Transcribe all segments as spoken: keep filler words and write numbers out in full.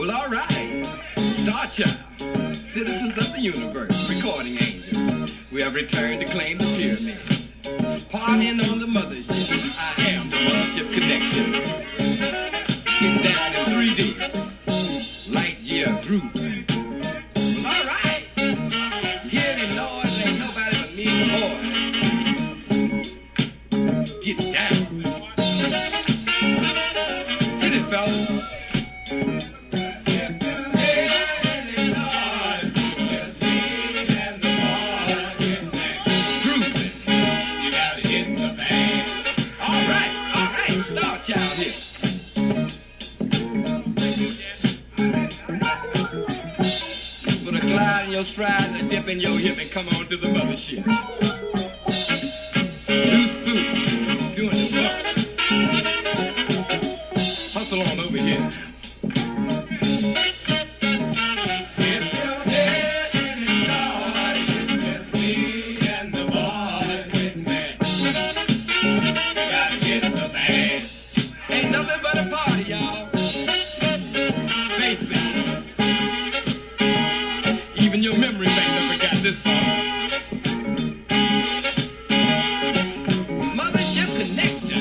Well, all right. Star Child, citizens of the universe, recording angels. We have returned to claim the pyramid. Partying on the mothership. I am the mothership connection. Get down in three D. Light year group. Well, all right. Hear the noise, ain't nobody but me and the boys. Get down. Hit it, fellas. Your stride and dip in your hip and come on to the mothership. Loose boot, doing the bump. Hustle on over here. If your head in the stars, it's just me and the boys with me. Gotta get the band. Ain't nothing but a party, y'all. Face it. Even your memory bank never got this far. Mothership connection.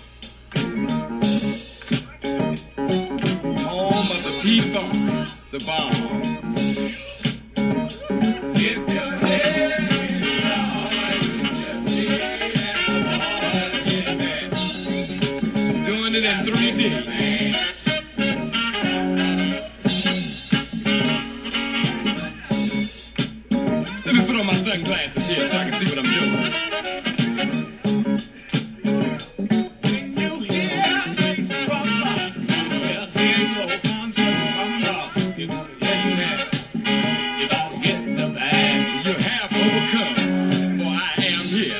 Home of the people, the bomb. If your head is hard, just me and the boys. Doing it in three D. Put on my sunglasses here so I can see what I'm doing. When you hear it from the well, there's no concern from the you don't get the bag. You have overcome, for I am here.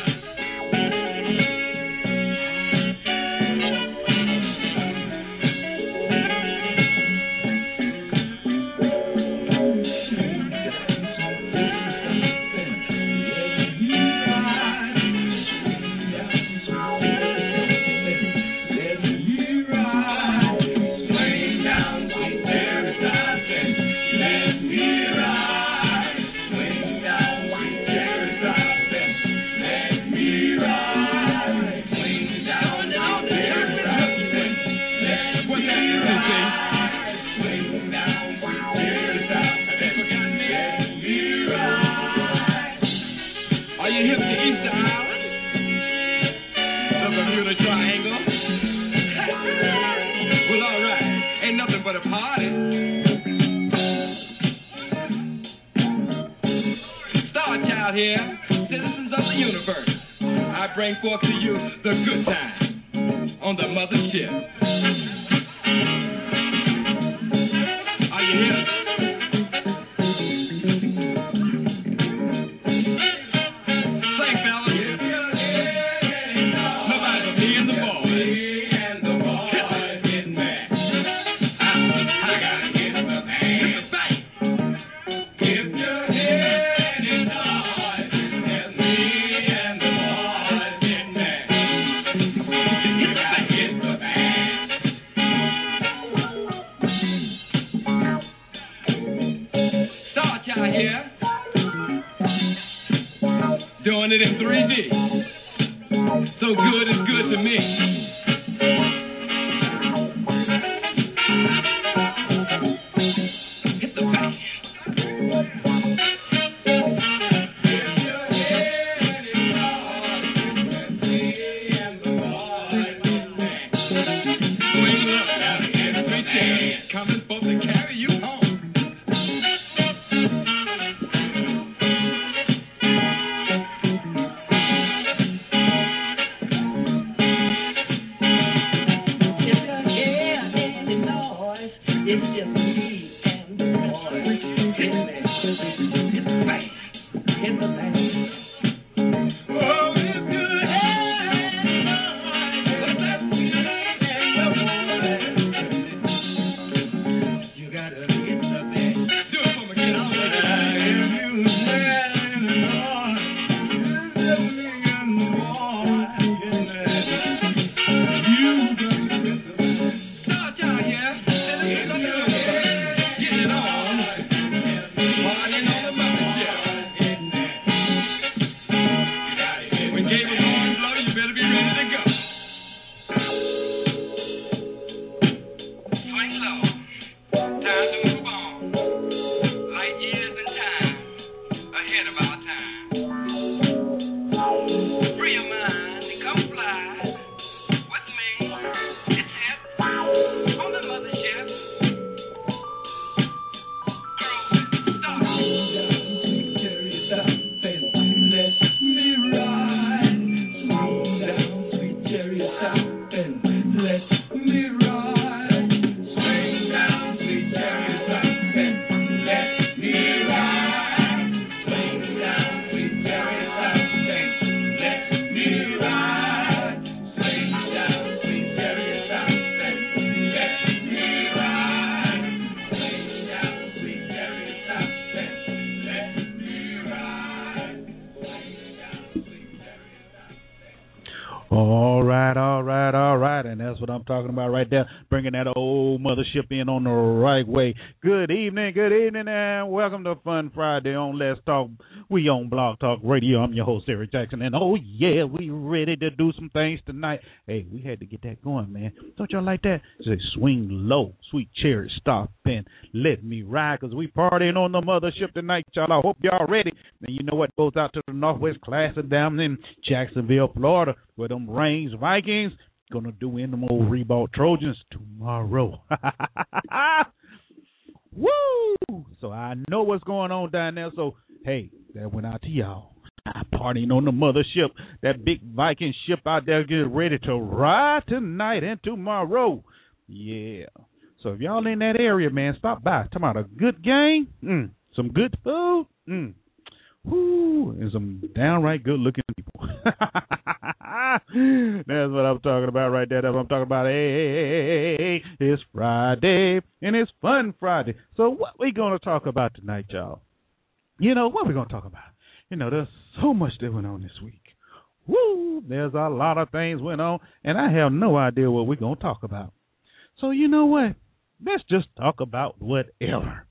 Here, citizens of the universe, I bring forth to you the good time on the mothership. Are you here? Sing, fellas. Nobody but me and the boys. Me and the boys get mad. I, I gotta get the man. If you're here. I'm talking about right there, bringing that old mothership in on the right way. Good evening, good evening, and welcome to Fun Friday on Let's Talk. We on Blog Talk Radio. I'm your host, Eric Jackson, and oh yeah, we ready to do some things tonight. Hey, we had to get that going, man. Don't y'all like that? Say, swing low, sweet cherry, stop and let me ride, because we partying on the mothership tonight, y'all. I hope y'all ready. And you know what goes out to the Northwest Classic down in Jacksonville, Florida, where them Reigns Vikings gonna do in them old Reebok Trojans tomorrow. Woo! So I know what's going on down there. So hey, that went out to y'all. Partying on the mothership, that big Viking ship out there, getting ready to ride tonight and tomorrow. Yeah. So if y'all in that area, man, stop by. Talking about a good game, mm, some good food, mm, whoo, and some downright good-looking people. That's what I'm talking about right there. That's what I'm talking about. Hey, it's Friday, and it's Fun Friday. So what we going to talk about tonight, y'all? You know, what we going to talk about? You know, there's so much that went on this week. Woo, there's a lot of things went on, and I have no idea what we're going to talk about. So you know what? Let's just talk about whatever.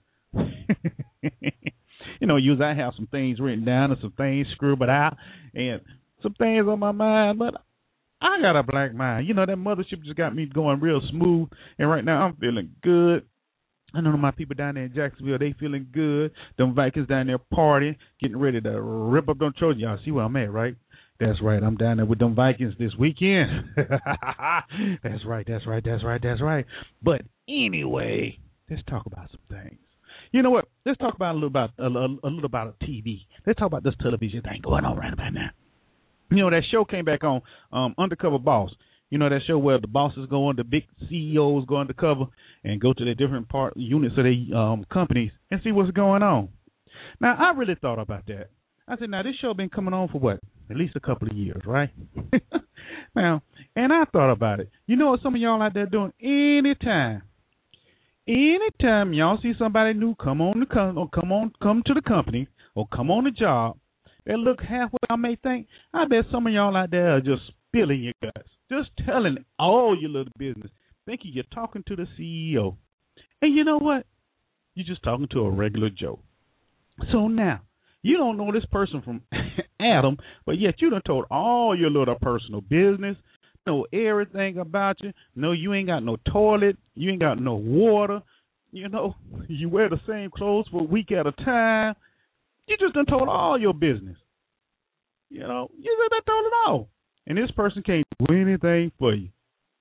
You know, usually I have some things written down and some things scribbled out and some things on my mind, but I got a black mind. You know, that mothership just got me going real smooth, and right now I'm feeling good. I know my people down there in Jacksonville, they feeling good. Them Vikings down there partying, getting ready to rip up them Trojans. Y'all see where I'm at, right? That's right. I'm down there with them Vikings this weekend. That's right. That's right. That's right. That's right. But anyway, let's talk about some things. You know what? Let's talk about a little about a, a, a little about a T V. Let's talk about this television thing going on right about now. You know, that show came back on, um, Undercover Boss. You know, that show where the bosses go on, the big C E Os go undercover and go to the different part units of their um, companies and see what's going on. Now, I really thought about that. I said, now, this show been coming on for what? At least a couple of years, right? Now, and I thought about it. You know what some of y'all out there doing? Anytime, anytime y'all see somebody new come on the com- or come on come to the company or come on the job, they look halfway, I may think, I bet some of y'all out there are just spilling your guts, just telling all your little business, thinking you're talking to the C E O. And you know what? You're just talking to a regular Joe. So now, you don't know this person from Adam, but yet you done told all your little personal business, know everything about you, know you ain't got no toilet, you ain't got no water, you know, you wear the same clothes for a week at a time. You just done told all your business. You know, you just done told it all. And this person can't do anything for you.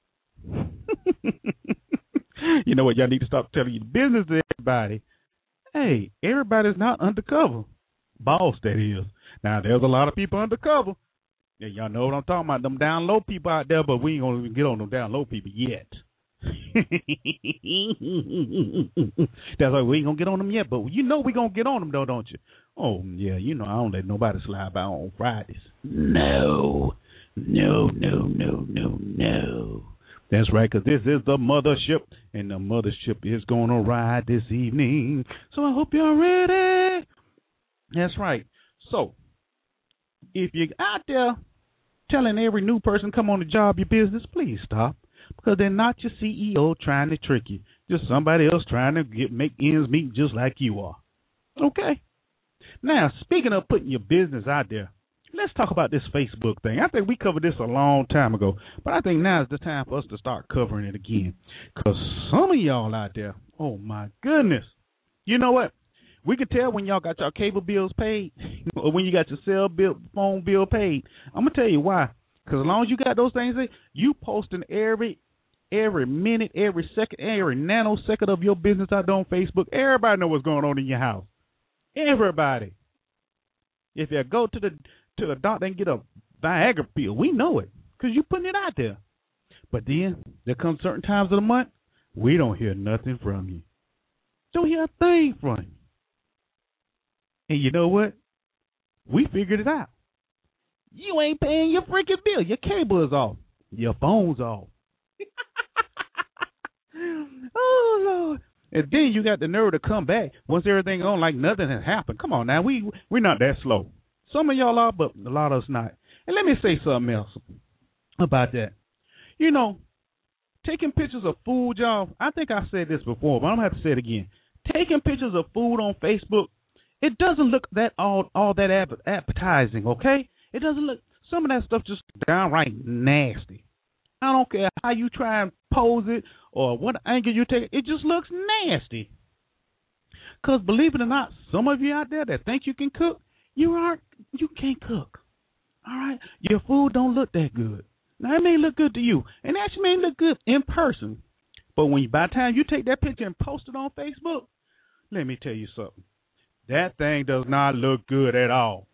You know what? Y'all need to stop telling your business to everybody. Hey, everybody's not undercover. Boss, that is. Now, there's a lot of people undercover. Yeah, y'all know what I'm talking about. Them down low people out there, but we ain't going to get on them down low people yet. That's why we ain't going to get on them yet, but you know we going to get on them, though, don't you? Oh, yeah, you know I don't let nobody slide by on Fridays. No. No, no, no, no, no. That's right, because this is the mothership, and the mothership is going to ride this evening. So I hope you're ready. That's right. So if you're out there telling every new person come on the job your business, please stop, because they're not your C E O trying to trick you. Just somebody else trying to get make ends meet just like you are. Okay? Now, speaking of putting your business out there, let's talk about this Facebook thing. I think we covered this a long time ago, but I think now is the time for us to start covering it again, because some of y'all out there, oh, my goodness, you know what? We can tell when y'all got your cable bills paid or when you got your cell bill, phone bill paid. I'm going to tell you why. Because as long as you got those things, you posting every every minute, every second, every nanosecond of your business out there on Facebook. Everybody know what's going on in your house. Everybody. If you go to the to the doctor and get a Viagra pill, we know it because you're putting it out there. But then there comes certain times of the month, we don't hear nothing from you. Don't hear a thing from you. And you know what? We figured it out. You ain't paying your freaking bill. Your cable is off. Your phone's off. Oh, Lord. And then you got the nerve to come back once everything on like nothing has happened. Come on now. We, we're not that slow. Some of y'all are, but a lot of us not. And let me say something else about that. You know, taking pictures of food, y'all. I think I said this before, but I'm gonna have to say it again. Taking pictures of food on Facebook, it doesn't look that all all that appetizing. Okay, it doesn't look. Some of that stuff just downright nasty. I don't care how you try and pose it or what angle you take. It just looks nasty. Because believe it or not, some of you out there that think you can cook, you aren't. You can't cook. All right, your food don't look that good. Now it may look good to you, and actually may look good in person. But when you, by the time you take that picture and post it on Facebook, let me tell you something. That thing does not look good at all.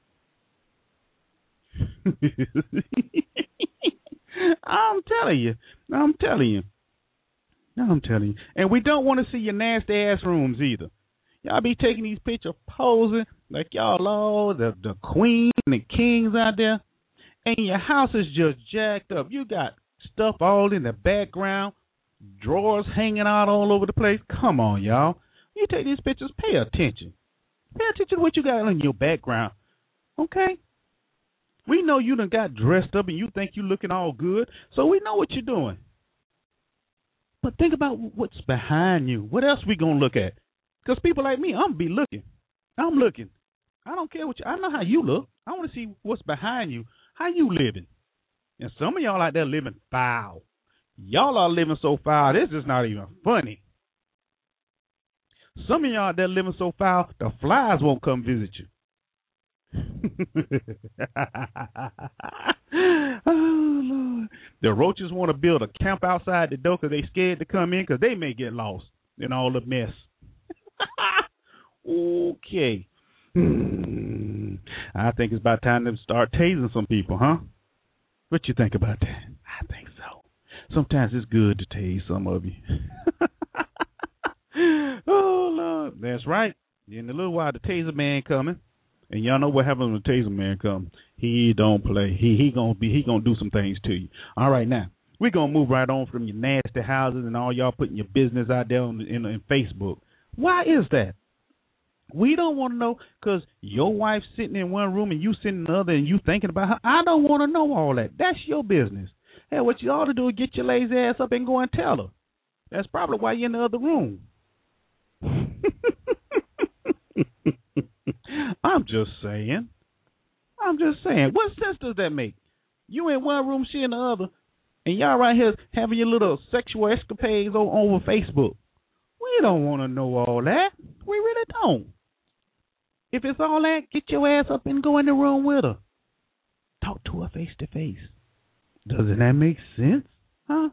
I'm telling you. I'm telling you. I'm telling you. And we don't want to see your nasty ass rooms either. Y'all be taking these pictures, posing like y'all all the, the queens and the kings out there. And your house is just jacked up. You got stuff all in the background, drawers hanging out all over the place. Come on, y'all. You take these pictures, pay attention. Pay attention to what you got in your background. Okay? We know you done got dressed up and you think you looking all good, so we know what you're doing. But think about what's behind you. What else we going to look at? Because people like me, I'm be looking. I'm looking. I don't care what you, I know how you look. I want to see what's behind you, how you living. And some of y'all out there living foul. Y'all are living so foul, this is not even funny. Some of y'all out there living so foul, the flies won't come visit you. Oh, Lord. The roaches want to build a camp outside the door because they scared to come in because they may get lost in all the mess. Okay. Hmm. I think it's about time to start tasing some people, huh? What you think about that? I think so. Sometimes it's good to tase some of you. Oh, Lord. That's right. In a little while, the taser man coming. And y'all know what happens when the taser man comes. He don't play. He he gonna be he gonna do some things to you. All right, now we're gonna move right on from your nasty houses and all y'all putting your business out there on, in, in Facebook. Why is that? We don't want to know because your wife's sitting in one room and you sitting in the other and you thinking about her. I don't want to know all that. That's your business. Hey, what you ought to do is get your lazy ass up and go and tell her. That's probably why you're in the other room. I'm just saying. I'm just saying. What sense does that make? You in one room, she in the other, and y'all right here having your little sexual escapades over, over Facebook. We don't want to know all that. We really don't. If it's all that, get your ass up and go in the room with her. Talk to her face to face. Doesn't that make sense? Huh?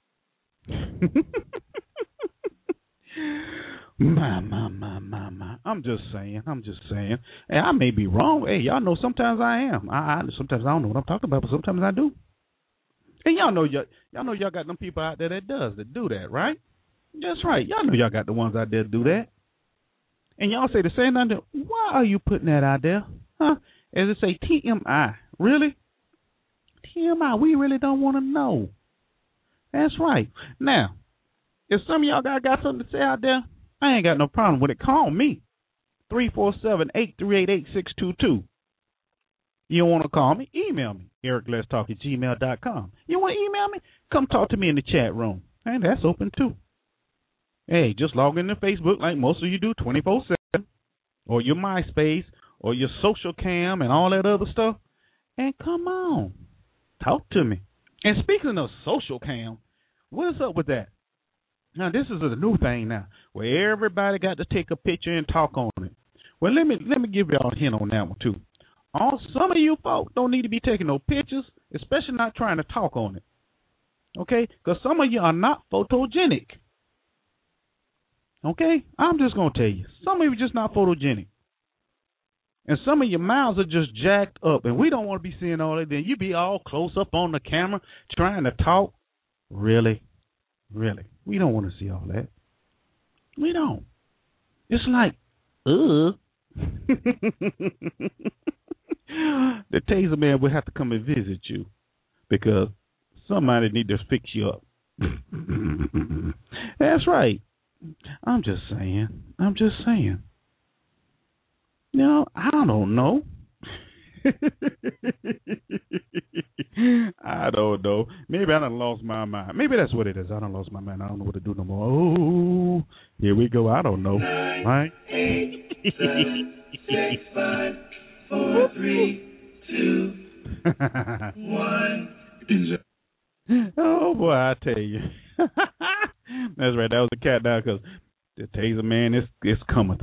My, my, my, my, my. I'm just saying. I'm just saying. Hey, I may be wrong. Hey, y'all know sometimes I am. I, I sometimes I don't know what I'm talking about, but sometimes I do. And y'all know y'all, y'all know y'all got them people out there that does that do that, right? That's right. Y'all know y'all got the ones out there that do that. And y'all say the same thing. Why are you putting that out there? Huh? As it say T M I. Really? T M I. We really don't want to know. That's right. Now, if some of y'all got, got something to say out there, I ain't got no problem with it. Call me. three four seven, eight three eight, eight six two two. You want to call me? Email me. Eric Let's Talk at gmail dot com. You want to email me? Come talk to me in the chat room. And that's open too. Hey, just log into Facebook like most of you do twenty-four seven. Or your MySpace. Or your social cam and all that other stuff. And come on. Talk to me. And speaking of social cam, what's up with that? Now, this is a new thing now, where everybody got to take a picture and talk on it. Well, let me let me give y'all a hint on that one, too. All, some of you folks don't need to be taking no pictures, especially not trying to talk on it. Okay? Because some of you are not photogenic. Okay? I'm just going to tell you. Some of you are just not photogenic. And some of your mouths are just jacked up, and we don't want to be seeing all that. Then you be all close up on the camera trying to talk. Really? Really? We don't want to see all that. We don't. It's like, ugh. The taser man would have to come and visit you because somebody need to fix you up. That's right. I'm just saying. I'm just saying. No, I don't know. I don't know. Maybe I done lost my mind. Maybe that's what it is. I done lost my mind. I don't know what to do no more. Oh, here we go. I don't know. Nine, right? eight, seven, six, five, four, three, two, one. Oh boy, I tell you. That's right. That was the cat down because the taser man is is coming.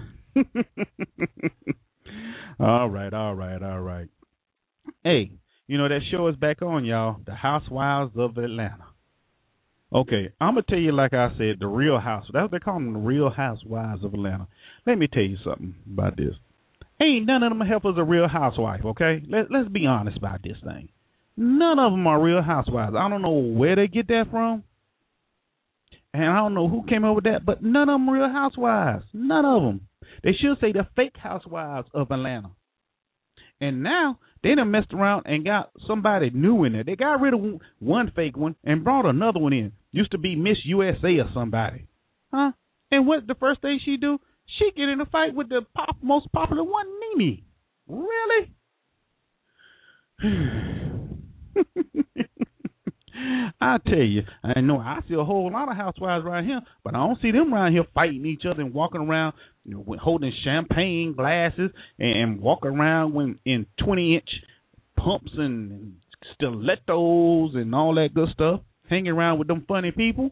all right, all right, all right. Hey, you know that show is back on, y'all. The Housewives of Atlanta. Okay, I'm gonna tell you like I said, the Real House. That's what they call them, the Real Housewives of Atlanta. Let me tell you something about this. Ain't none of them help us a real housewife. Okay, Let let's be honest about this thing. None of them are real housewives. I don't know where they get that from. And I don't know who came up with that, but none of them real housewives. None of them. They should say the fake housewives of Atlanta. And now they done messed around and got somebody new in there. They got rid of one fake one and brought another one in. Used to be Miss U S A or somebody. Huh? And what the first thing she do? She get in a fight with the pop, most popular one, Nene. Really? I tell you, I know I see a whole lot of housewives around here, but I don't see them around here fighting each other and walking around, you know, holding champagne glasses and, and walking around when, in twenty-inch pumps and, and stilettos and all that good stuff, hanging around with them funny people.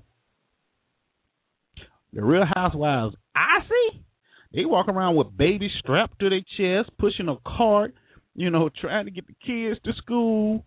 The Real Housewives I see, they walk around with babies strapped to their chest, pushing a cart, you know, trying to get the kids to school.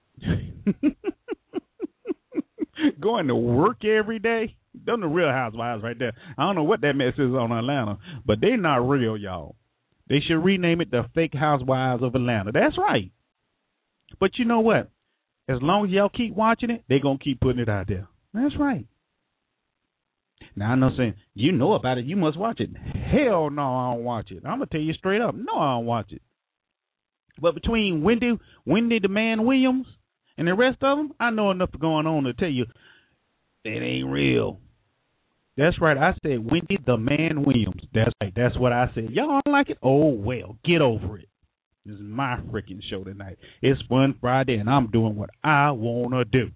Going to work every day. Them the Real Housewives right there. I don't know what that mess is on Atlanta, but they're not real, y'all. They should rename it the Fake Housewives of Atlanta. That's right. But you know what? As long as y'all keep watching it, they're going to keep putting it out there. That's right. Now, I'm not saying, you know about it, you must watch it. Hell no, I don't watch it. I'm going to tell you straight up, no, I don't watch it. But between Wendy, Wendy the Man Williams, and the rest of them, I know enough going on to tell you it ain't real. That's right. I said Wendy the Man Williams. That's right. That's what I said. Y'all don't like it? Oh, well, get over it. This is my freaking show tonight. It's Fun Friday, and I'm doing what I want to do.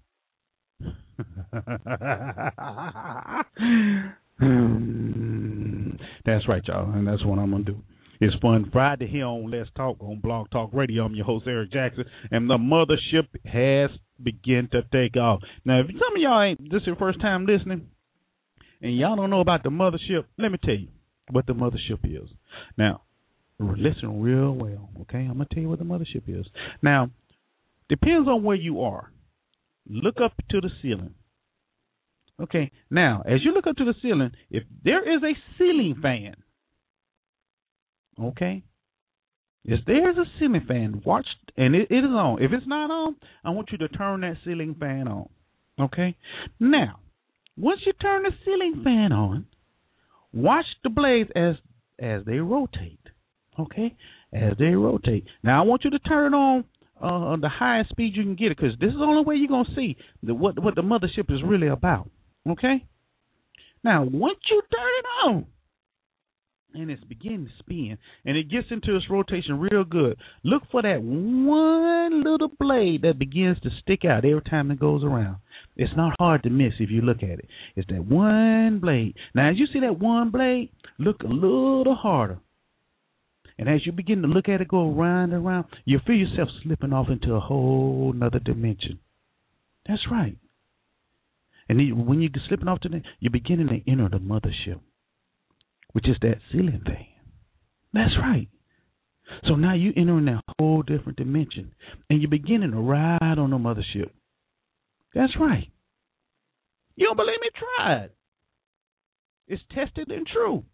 That's right, y'all, and that's what I'm going to do. It's Fun Friday here on Let's Talk on Blog Talk Radio. I'm your host, Eric Jackson, and the mothership has begun to take off. Now, if some of y'all ain't, this is your first time listening, and y'all don't know about the mothership, let me tell you what the mothership is. Now, listen real well, okay? I'm going to tell you what the mothership is. Now, depends on where you are. Look up to the ceiling. Okay, now, as you look up to the ceiling, if there is a ceiling fan, okay, if there's a ceiling fan, watch, and it, it is on. If it's not on, I want you to turn that ceiling fan on, okay? Now, once you turn the ceiling fan on, watch the blades as as they rotate, okay? As they rotate. Now, I want you to turn it on uh, the highest speed you can get it, because this is the only way you're going to see the, what, what the mothership is really about, okay? Now, once you turn it on, and it's beginning to spin, and it gets into its rotation real good, look for that one little blade that begins to stick out every time it goes around. It's not hard to miss if you look at it. It's that one blade. Now, as you see that one blade, look a little harder. And as you begin to look at it go round and round, you feel yourself slipping off into a whole nother dimension. That's right. And then when you're slipping off to the, you're beginning to enter the mothership, which is that ceiling fan. That's right. So now you're entering that whole different dimension, and you're beginning to ride on the mothership. That's right. You don't believe me? Try it. It's tested and true.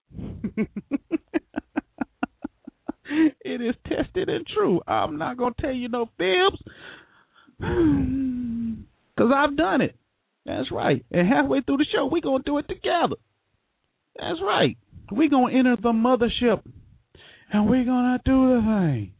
It is tested and true. I'm not going to tell you no fibs, because I've done it. That's right. And halfway through the show, we're going to do it together. That's right. We're going to enter the mothership, and we're going to do the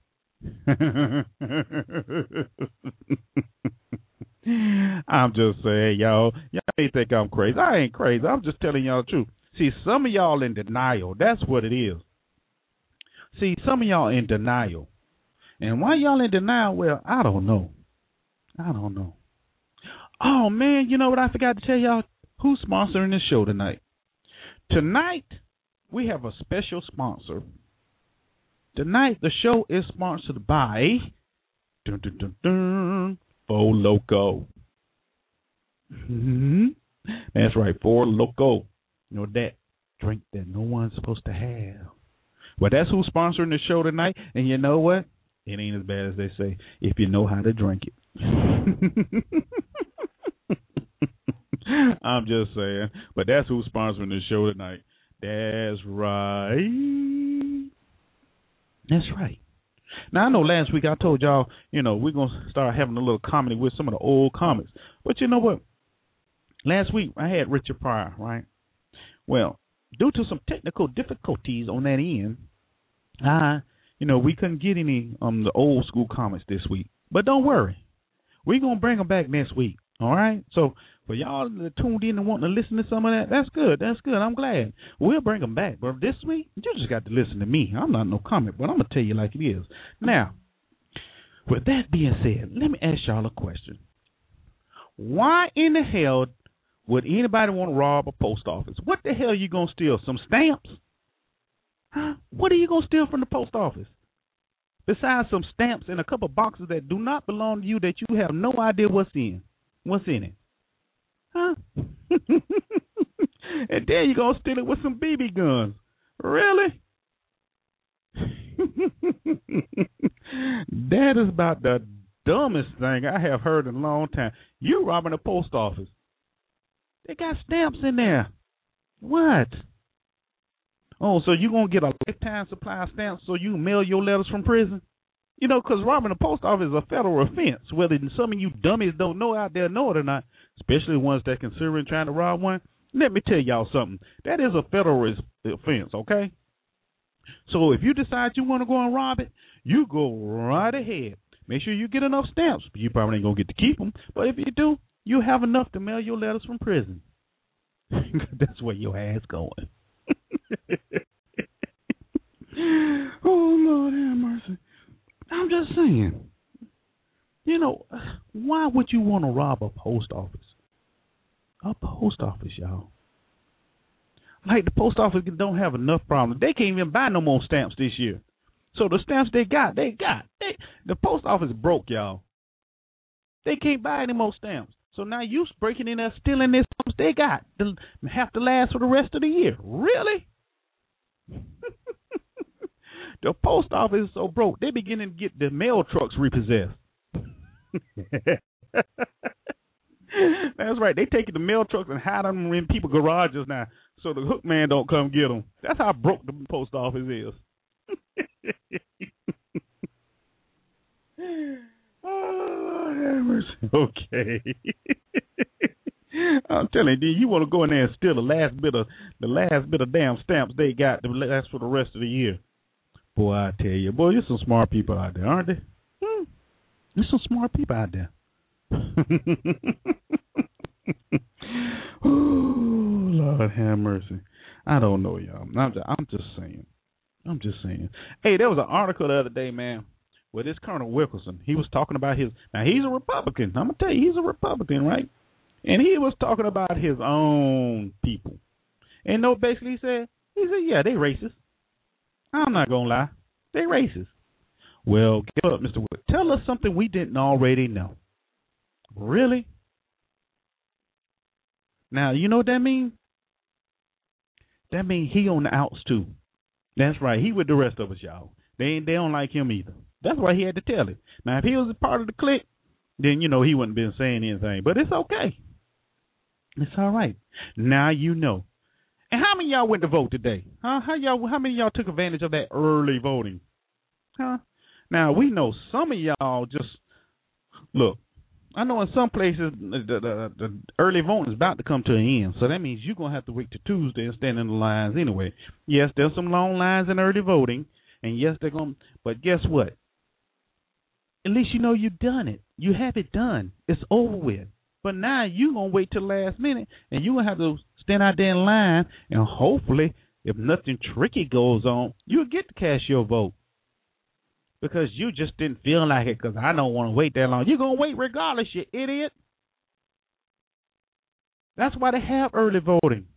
thing. I'm just saying, y'all, y'all may think I'm crazy. I ain't crazy. I'm just telling y'all the truth. See, some of y'all in denial. That's what it is. See, some of y'all in denial. And why y'all in denial? Well, I don't know. I don't know. Oh, man, you know what I forgot to tell y'all? Who's sponsoring this show tonight? Tonight, we have a special sponsor. Tonight, the show is sponsored by dun, dun, dun, dun, Four Loko. Mm-hmm. That's right, Four Loko. You know that drink that no one's supposed to have. Well, that's who's sponsoring the show tonight. And you know what? It ain't as bad as they say if you know how to drink it. I'm just saying. But that's who's sponsoring the show tonight. That's right. That's right. Now, I know last week I told y'all, you know, we're going to start having a little comedy with some of the old comics. But you know what? Last week I had Richard Pryor, right? Well, due to some technical difficulties on that end, I, you know, we couldn't get any um the old school comics this week. But don't worry. We're going to bring them back next week, all right? So for y'all that tuned in and wanting to listen to some of that, that's good. That's good. I'm glad. We'll bring them back. But this week, you just got to listen to me. I'm not no comic, but I'm going to tell you like it is. Now, with that being said, let me ask y'all a question. Why in the hell would anybody want to rob a post office? What the hell are you going to steal? Some stamps? Huh? What are you going to steal from the post office? Besides some stamps and a couple boxes that do not belong to you that you have no idea what's in. What's in it? Huh? And then you're going to steal it with some B B guns. Really? That is about the dumbest thing I have heard in a long time. You robbing a post office. They got stamps in there. What? Oh, so you're going to get a lifetime supply of stamps so you can mail your letters from prison? You know, because robbing a post office is a federal offense. Whether some of you dummies don't know out there know it or not, especially ones that considering trying to rob one, let me tell y'all something. That is a federal offense, okay? So if you decide you want to go and rob it, you go right ahead. Make sure you get enough stamps. You probably ain't going to get to keep them. But if you do, you have enough to mail your letters from prison. That's where your ass going. Oh, Lord have mercy. I'm just saying, you know, why would you want to rob a post office? A post office, y'all. Like the post office don't have enough problems. They can't even buy no more stamps this year. So the stamps they got, they got. They, the post office broke, y'all. They can't buy any more stamps. So now you breaking in there, stealing their stamps they got. They'll have to last for the rest of the year. Really? The post office is so broke, they're beginning to get the mail trucks repossessed. That's right. They taking the mail trucks and hide them in people's garages now so the hook man don't come get them. That's how broke the post office is. Oh, okay. I'm telling you, you want to go in there and steal the last bit of the last bit of damn stamps they got to last for the rest of the year. Boy, I tell you, boy, there's some smart people out there, aren't there? Hmm. There's some smart people out there. Oh, Lord have mercy. I don't know, y'all. I'm just, I'm just saying. I'm just saying. Hey, there was an article the other day, man, where this Colonel Wilkerson, he was talking about his, now he's a Republican. I'm going to tell you, he's a Republican, right? And he was talking about his own people. And no, basically he said, he said, yeah, they racist. I'm not going to lie. They racist. Well, get up, Mister Wood. Tell us something we didn't already know. Really? Now, you know what that means? That means he on the outs, too. That's right. He with the rest of us, y'all. They, they don't like him either. That's why he had to tell it. Now, if he was a part of the clique, then, you know, he wouldn't been saying anything. But it's okay. It's all right. Now you know. And how many of y'all went to vote today? Huh? How y'all? How many of y'all took advantage of that early voting? Huh? Now, we know some of y'all just, look, I know in some places the, the, the early voting is about to come to an end. So that means you're going to have to wait till Tuesday and stand in the lines anyway. Yes, there's some long lines in early voting. And yes, they're going to, but guess what? At least you know you've done it. You have it done. It's over with. But now you're going to wait till the last minute, and you're going to have to stand out there in line, and hopefully, if nothing tricky goes on, you'll get to cast your vote. because you just didn't feel like it because I don't want to wait that long. You're going to wait regardless, you idiot. That's why they have early voting.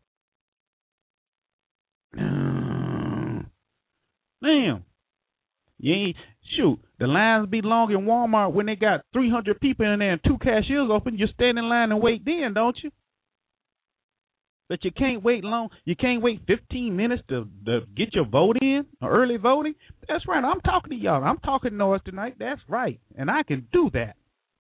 Damn. You ain't, shoot, the lines be long in Walmart when they got three hundred people in there and two cashiers open. You stand in line and wait then, don't you? But you can't wait long. You can't wait fifteen minutes to, to get your vote in, or early voting. That's right. I'm talking to y'all. I'm talking noise tonight. That's right. And I can do that.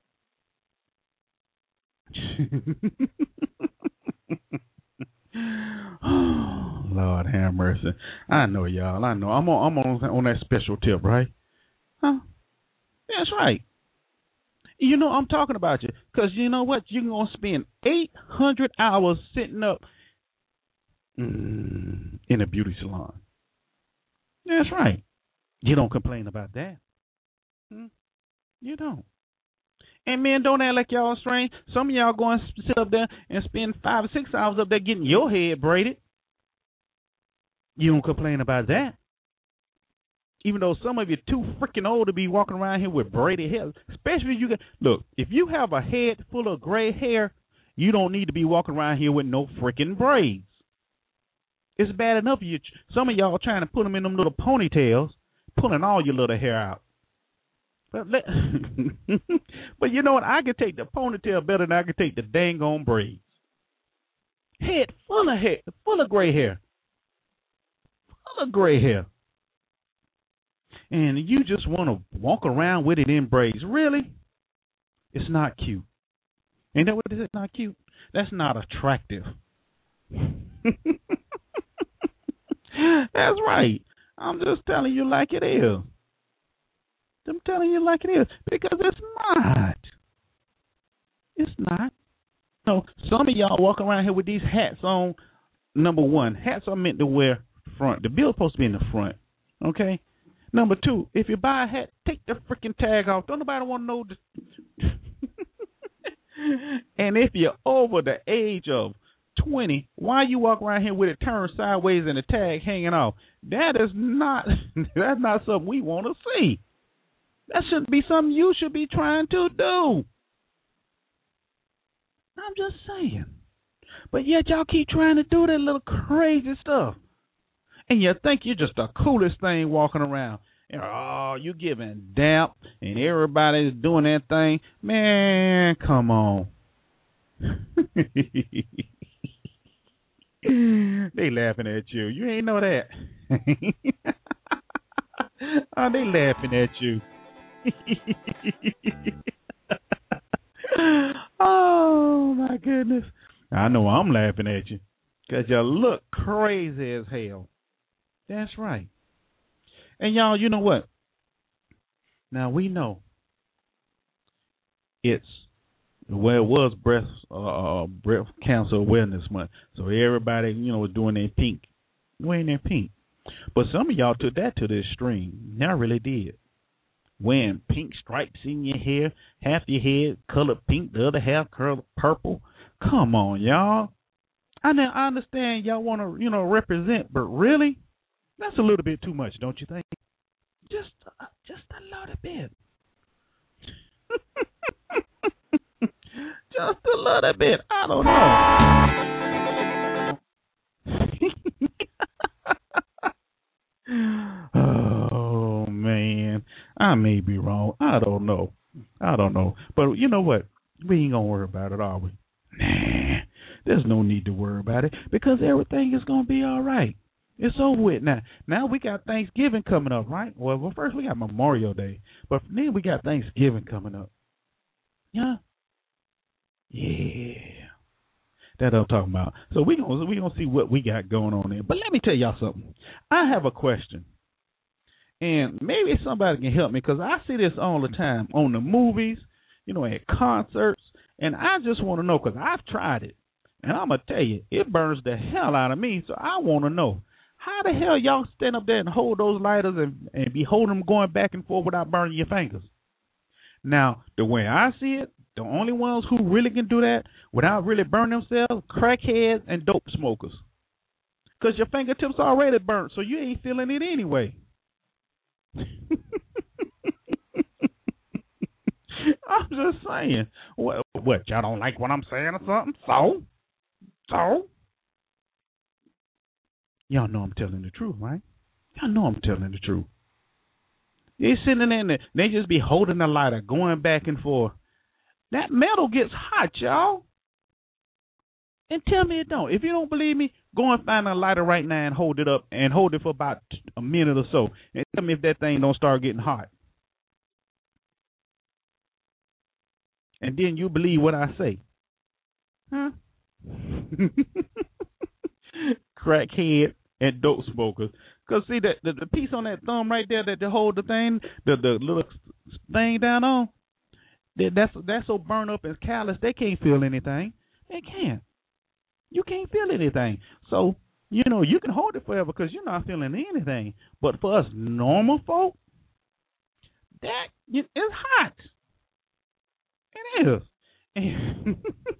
Oh, Lord have mercy. I know, y'all. I know. I'm on. I'm on on that special tip, right? Huh? That's right. You know I'm talking about you, because you know what? You're gonna spend eight hundred hours sitting up mm, in a beauty salon. That's right. You don't complain about that. Hmm? You don't. And men, don't act like y'all strange. Some of y'all going to sit up there and spend five or six hours up there getting your head braided. You don't complain about that. Even though some of you too freaking old to be walking around here with braided hair. Especially if you get, look, if you have a head full of gray hair, you don't need to be walking around here with no freaking braids. It's bad enough you. Some of y'all trying to put them in them little ponytails, pulling all your little hair out. But, let, but you know what? I can take the ponytail better than I can take the dang on braids. Head full of hair, full of gray hair. Full of gray hair. And you just want to walk around with it in braids. Really? It's not cute. Ain't that what it is? It's not cute? That's not attractive. That's right. I'm just telling you like it is. I'm telling you like it is, because it's not. It's not. No, some of y'all walking around here with these hats on. Number one, hats are meant to wear front. The bill's supposed to be in the front, okay? Number two, if you buy a hat, take the freaking tag off. Don't nobody want to know. The and if you're over the age of twenty, why you walk around here with it turned sideways and the tag hanging off? That is not. That's not something we want to see. That shouldn't be something you should be trying to do. I'm just saying. But yet y'all keep trying to do that little crazy stuff. And you think you're just the coolest thing walking around. And, oh, you giving damp and everybody's doing that thing. Man, come on. They laughing at you. You ain't know that. Oh, they laughing at you. Oh, my goodness. I know I'm laughing at you because you look crazy as hell. That's right. And y'all, you know what? Now, we know it's, well, it was breast, uh, breast cancer awareness month. So everybody, you know, was doing their pink, wearing their pink. But some of y'all took that to the extreme. Y'all really did. Wearing pink stripes in your hair, half your head colored pink, the other half colored purple. Come on, y'all. I know, I understand y'all want to, you know, represent, but really, that's a little bit too much, don't you think? Just, uh, just a little bit. Just a little bit. I don't know. Oh, man. I may be wrong. I don't know. I don't know. But you know what? We ain't going to worry about it, are we? Nah. There's no need to worry about it because everything is going to be all right. It's over with now. Now we got Thanksgiving coming up, right? Well, well, first we got Memorial Day, but then we got Thanksgiving coming up. Yeah. Yeah. That I'm talking about. So we're going we gonna see what we got going on there. But let me tell y'all something. I have a question. And maybe somebody can help me because I see this all the time on the movies, you know, at concerts. And I just want to know because I've tried it. And I'm going to tell you, it burns the hell out of me. So I want to know, how the hell y'all stand up there and hold those lighters and, and be holding them going back and forth without burning your fingers? Now, the way I see it, the only ones who really can do that without really burning themselves, crackheads and dope smokers. Because your fingertips already burnt, so you ain't feeling it anyway. just saying. What, what, y'all don't like what I'm saying or something? So? So? Y'all know I'm telling the truth, right? Y'all know I'm telling the truth. They sitting there and they just be holding the lighter, going back and forth. That metal gets hot, y'all. And tell me it don't. If you don't believe me, go and find a lighter right now and hold it up and hold it for about a minute or so. And tell me if that thing don't start getting hot. And then you believe what I say. Huh? Crackhead and dope smokers. Because, see, that the, the piece on that thumb right there that they hold the thing, the, the little thing down on, that, that's, that's so burned up and callous, they can't feel anything. They can't. You can't feel anything. So, you know, you can hold it forever because you're not feeling anything. But for us normal folk, that is hot. It is. And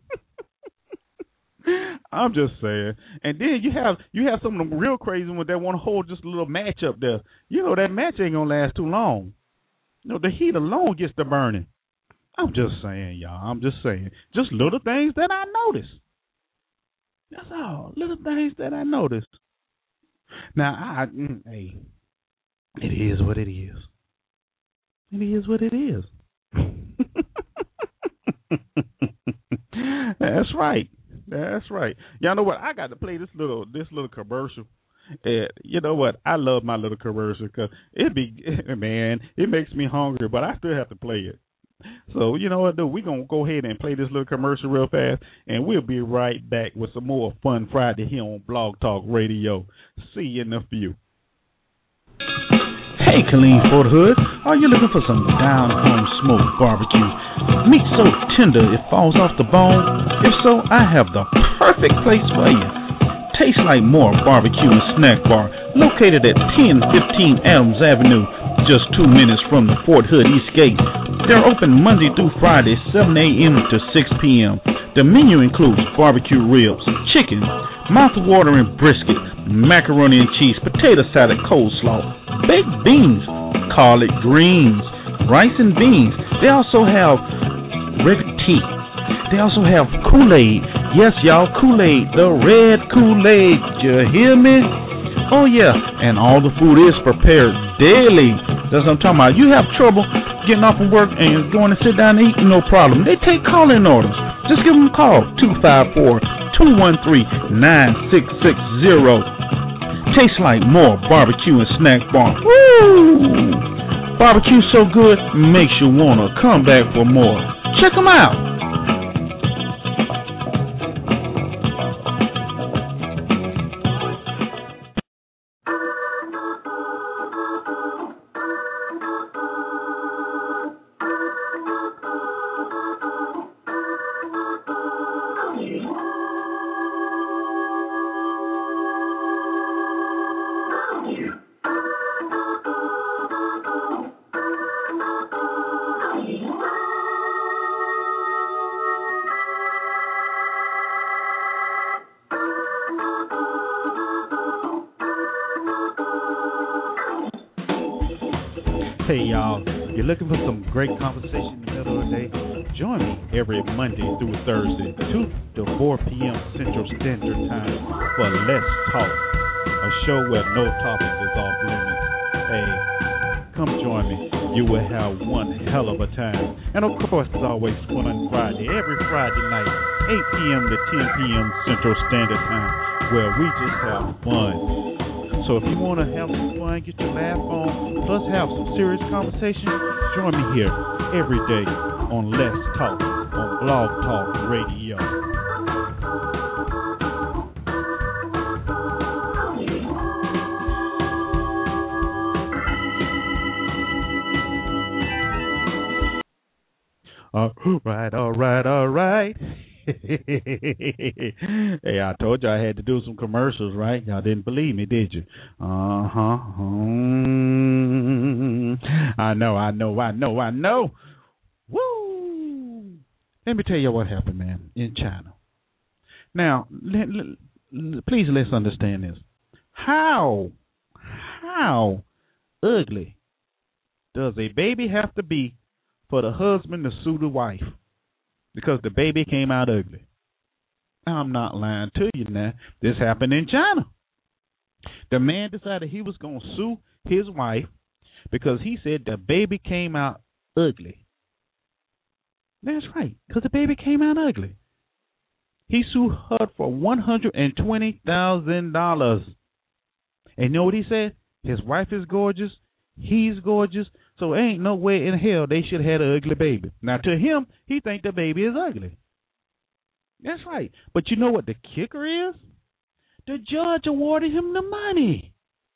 I'm just saying. And then you have you have some of them real crazy ones that want to hold just a little match up there. You know, that match ain't going to last too long. You know, the heat alone gets to burning. I'm just saying, y'all. I'm just saying. Just little things that I noticed. That's all. Little things that I noticed. Now, I, mm, hey, it is what it is. It is what it is. That's right. That's right. Y'all know what? I got to play this little this little commercial. Uh, you know what? I love my little commercial because it be man, it makes me hungry, but I still have to play it. So, you know what, dude? We're going to go ahead and play this little commercial real fast, and we'll be right back with some more Fun Friday here on Blog Talk Radio. See you in a few. Hey, Colleen Fort Hood, are you looking for some down-home smoked barbecue? Meat so tender it falls off the bone? If so, I have the perfect place for you. Tastes Like More Barbecue and Snack Bar, located at ten fifteen Adams Avenue, just two minutes from the Fort Hood East Gate. They're open Monday through Friday, seven a.m. to six p.m. The menu includes barbecue ribs, chicken, mouth-watering brisket, macaroni and cheese, potato salad, coleslaw, baked beans, collard greens, rice and beans. They also have regular tea. They also have Kool-Aid. Yes, y'all, Kool-Aid, the red Kool-Aid. You hear me? Oh, yeah, and all the food is prepared daily. That's what I'm talking about. You have trouble getting off from work and going to sit down and eat, no problem. They take call-in orders. Just give them a call, two five four, two one three, nine six six zero. Tastes Like More Barbecue and Snack Bar. Woo! Barbecue so good, makes you want to come back for more. Check them out. Hey, y'all, if you're looking for some great conversation in the middle of the day, join me every Monday through Thursday, two to four p.m. Central Standard Time for Let's Talk, a show where no topic is off limits. Hey, come join me. You will have one hell of a time. And, of course, as always, Fun Friday, every Friday night, eight p.m. to ten p.m. Central Standard Time, where we just have fun. So if you want to have some fun, get your laugh on, plus have some serious conversation, join me here every day on Let's Talk on Blog Talk Radio. All right, all right, all right. Hey, I told you I had to do some commercials, right? Y'all didn't believe me, did you? Uh-huh. Mm. I know, I know, I know, I know. Woo! Let me tell you what happened, man, in China. Now, let, let, please let's understand this. How, how ugly does a baby have to be for the husband to sue the wife because the baby came out ugly. I'm not lying to you now. This happened in China. The man decided he was going to sue his wife because he said the baby came out ugly. That's right, because the baby came out ugly. He sued her for one hundred twenty thousand dollars. And you know what he said? His wife is gorgeous. He's gorgeous. So ain't no way in hell they should have had an ugly baby. Now, to him, he think the baby is ugly. That's right. But you know what the kicker is? The judge awarded him the money.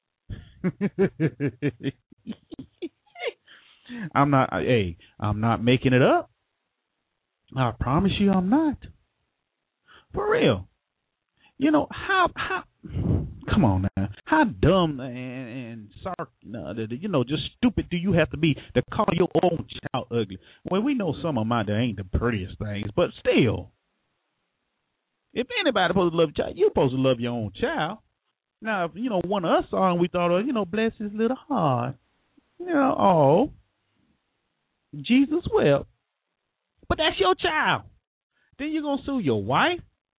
I'm not, hey, I'm not making it up. I promise you I'm not. For real. You know, how, how, come on now. How dumb and, and sarc, you know, just stupid do you have to be to call your own child ugly? Well, we know some of them out there ain't the prettiest things, but still. If anybody supposed to love a child, you're supposed to love your own child. Now, if, you know, one of us saw and we thought, oh, you know, bless his little heart. You know, oh, Jesus will. But that's your child. Then you're going to sue your wife?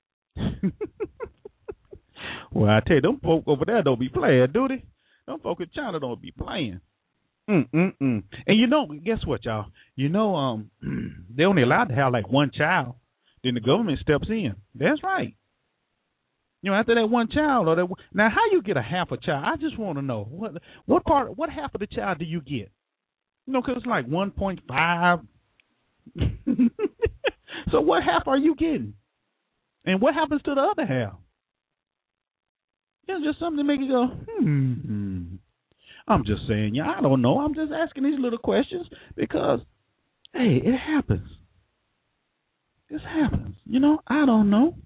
Well, I tell you, them folk over there don't be playing, do they? Them folk in China don't be playing. Mm-mm-mm. And you know, guess what, y'all? You know, um, they're only allowed to have like one child. Then the government steps in. That's right. You know, after that one child, or that one, now how you get a half a child? I just want to know what what part, what half of the child do you get? You know, because it's like one point five. So what half are you getting? And what happens to the other half? It's just something to make you go, hmm. I'm just saying, yeah, I don't know. I'm just asking these little questions because, hey, it happens. This happens. You know, I don't know.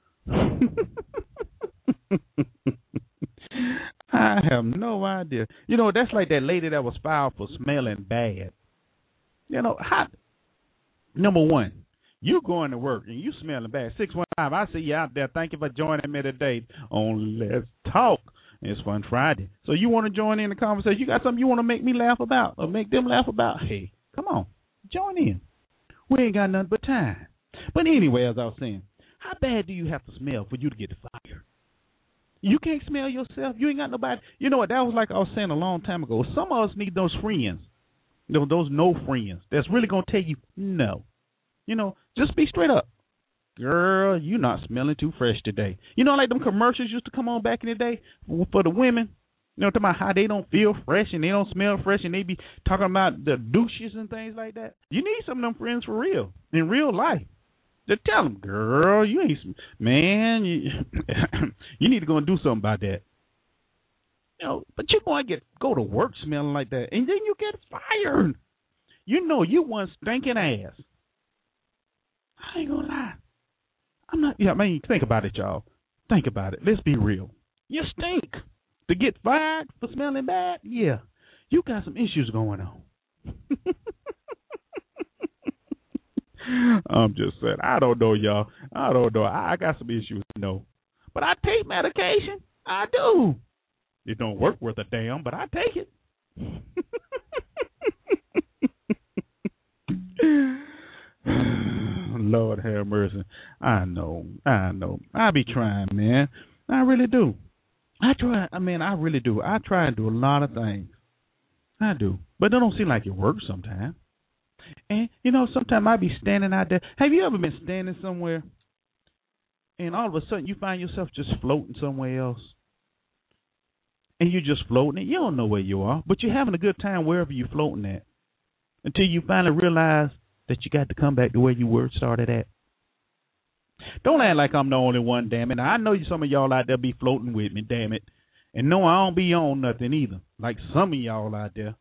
I have no idea. You know, that's like that lady that was filed for smelling bad. You know, how, number one, you going to work and you smelling bad. six one five, I see you out there. Thank you for joining me today on Let's Talk. It's Fun Friday. So you want to join in the conversation? You got something you want to make me laugh about or make them laugh about? Hey, come on. Join in. We ain't got nothing but time. But anyway, as I was saying, how bad do you have to smell for you to get fired? You can't smell yourself. You ain't got nobody. You know what? That was like I was saying a long time ago. Some of us need those friends, you know, those no friends that's really going to tell you no. You know, just be straight up. Girl, you not smelling too fresh today. You know, like them commercials used to come on back in the day for the women. You know, talking about how they don't feel fresh and they don't smell fresh and they be talking about the douches and things like that. You need some of them friends for real, in real life. Just tell them, girl, you ain't, man, you, you need to go and do something about that. You know, but you're going to get go to work smelling like that, and then you get fired. You know you one stinking ass. I ain't going to lie. I'm not, yeah, I mean, think about it, y'all. Think about it. Let's be real. You stink. To get fired for smelling bad, yeah, you got some issues going on. I'm just saying, I don't know, y'all. I don't know. I, I got some issues, you know. But I take medication. I do. It don't work worth a damn, but I take it. Lord have mercy. I know. I know. I be trying, man. I really do. I try. I mean, I really do. I try and do a lot of things. I do. But it don't seem like it works sometimes. And, you know, sometimes I be standing out there. Have you ever been standing somewhere and all of a sudden you find yourself just floating somewhere else? And you're just floating and you don't know where you are, but you're having a good time wherever you're floating at until you finally realize that you got to come back to where you were started at. Don't act like I'm the only one, damn it. Now, I know some of y'all out there be floating with me, damn it. And no, I don't be on nothing either, like some of y'all out there.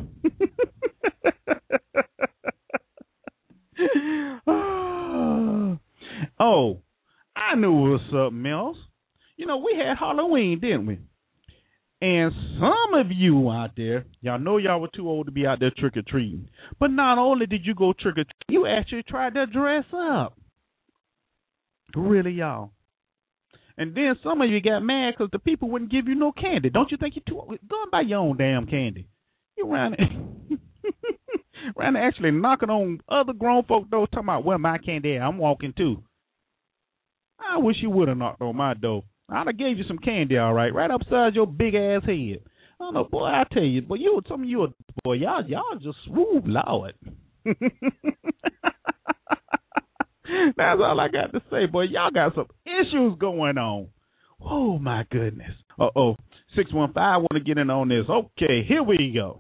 Oh, I knew it was something else. You know, we had Halloween, didn't we? And some of you out there, y'all know y'all were too old to be out there trick-or-treating. But not only did you go trick-or-treating, you actually tried to dress up. Really, y'all. And then some of you got mad because the people wouldn't give you no candy. Don't you think you're too old? Go and buy your own damn candy. You around it. Ran actually knocking on other grown folk doors talking about, where my candy at? I'm walking too. I wish you would have knocked on my door. I'd have gave you some candy, all right, right upside your big ass head. I don't know, boy, I tell you, but you, some of you, boy, y'all, y'all just swoop, Lord. That's all I got to say, boy. Y'all got some issues going on. Oh, my goodness. Uh-oh. six one five, I want to get in on this. Okay, here we go.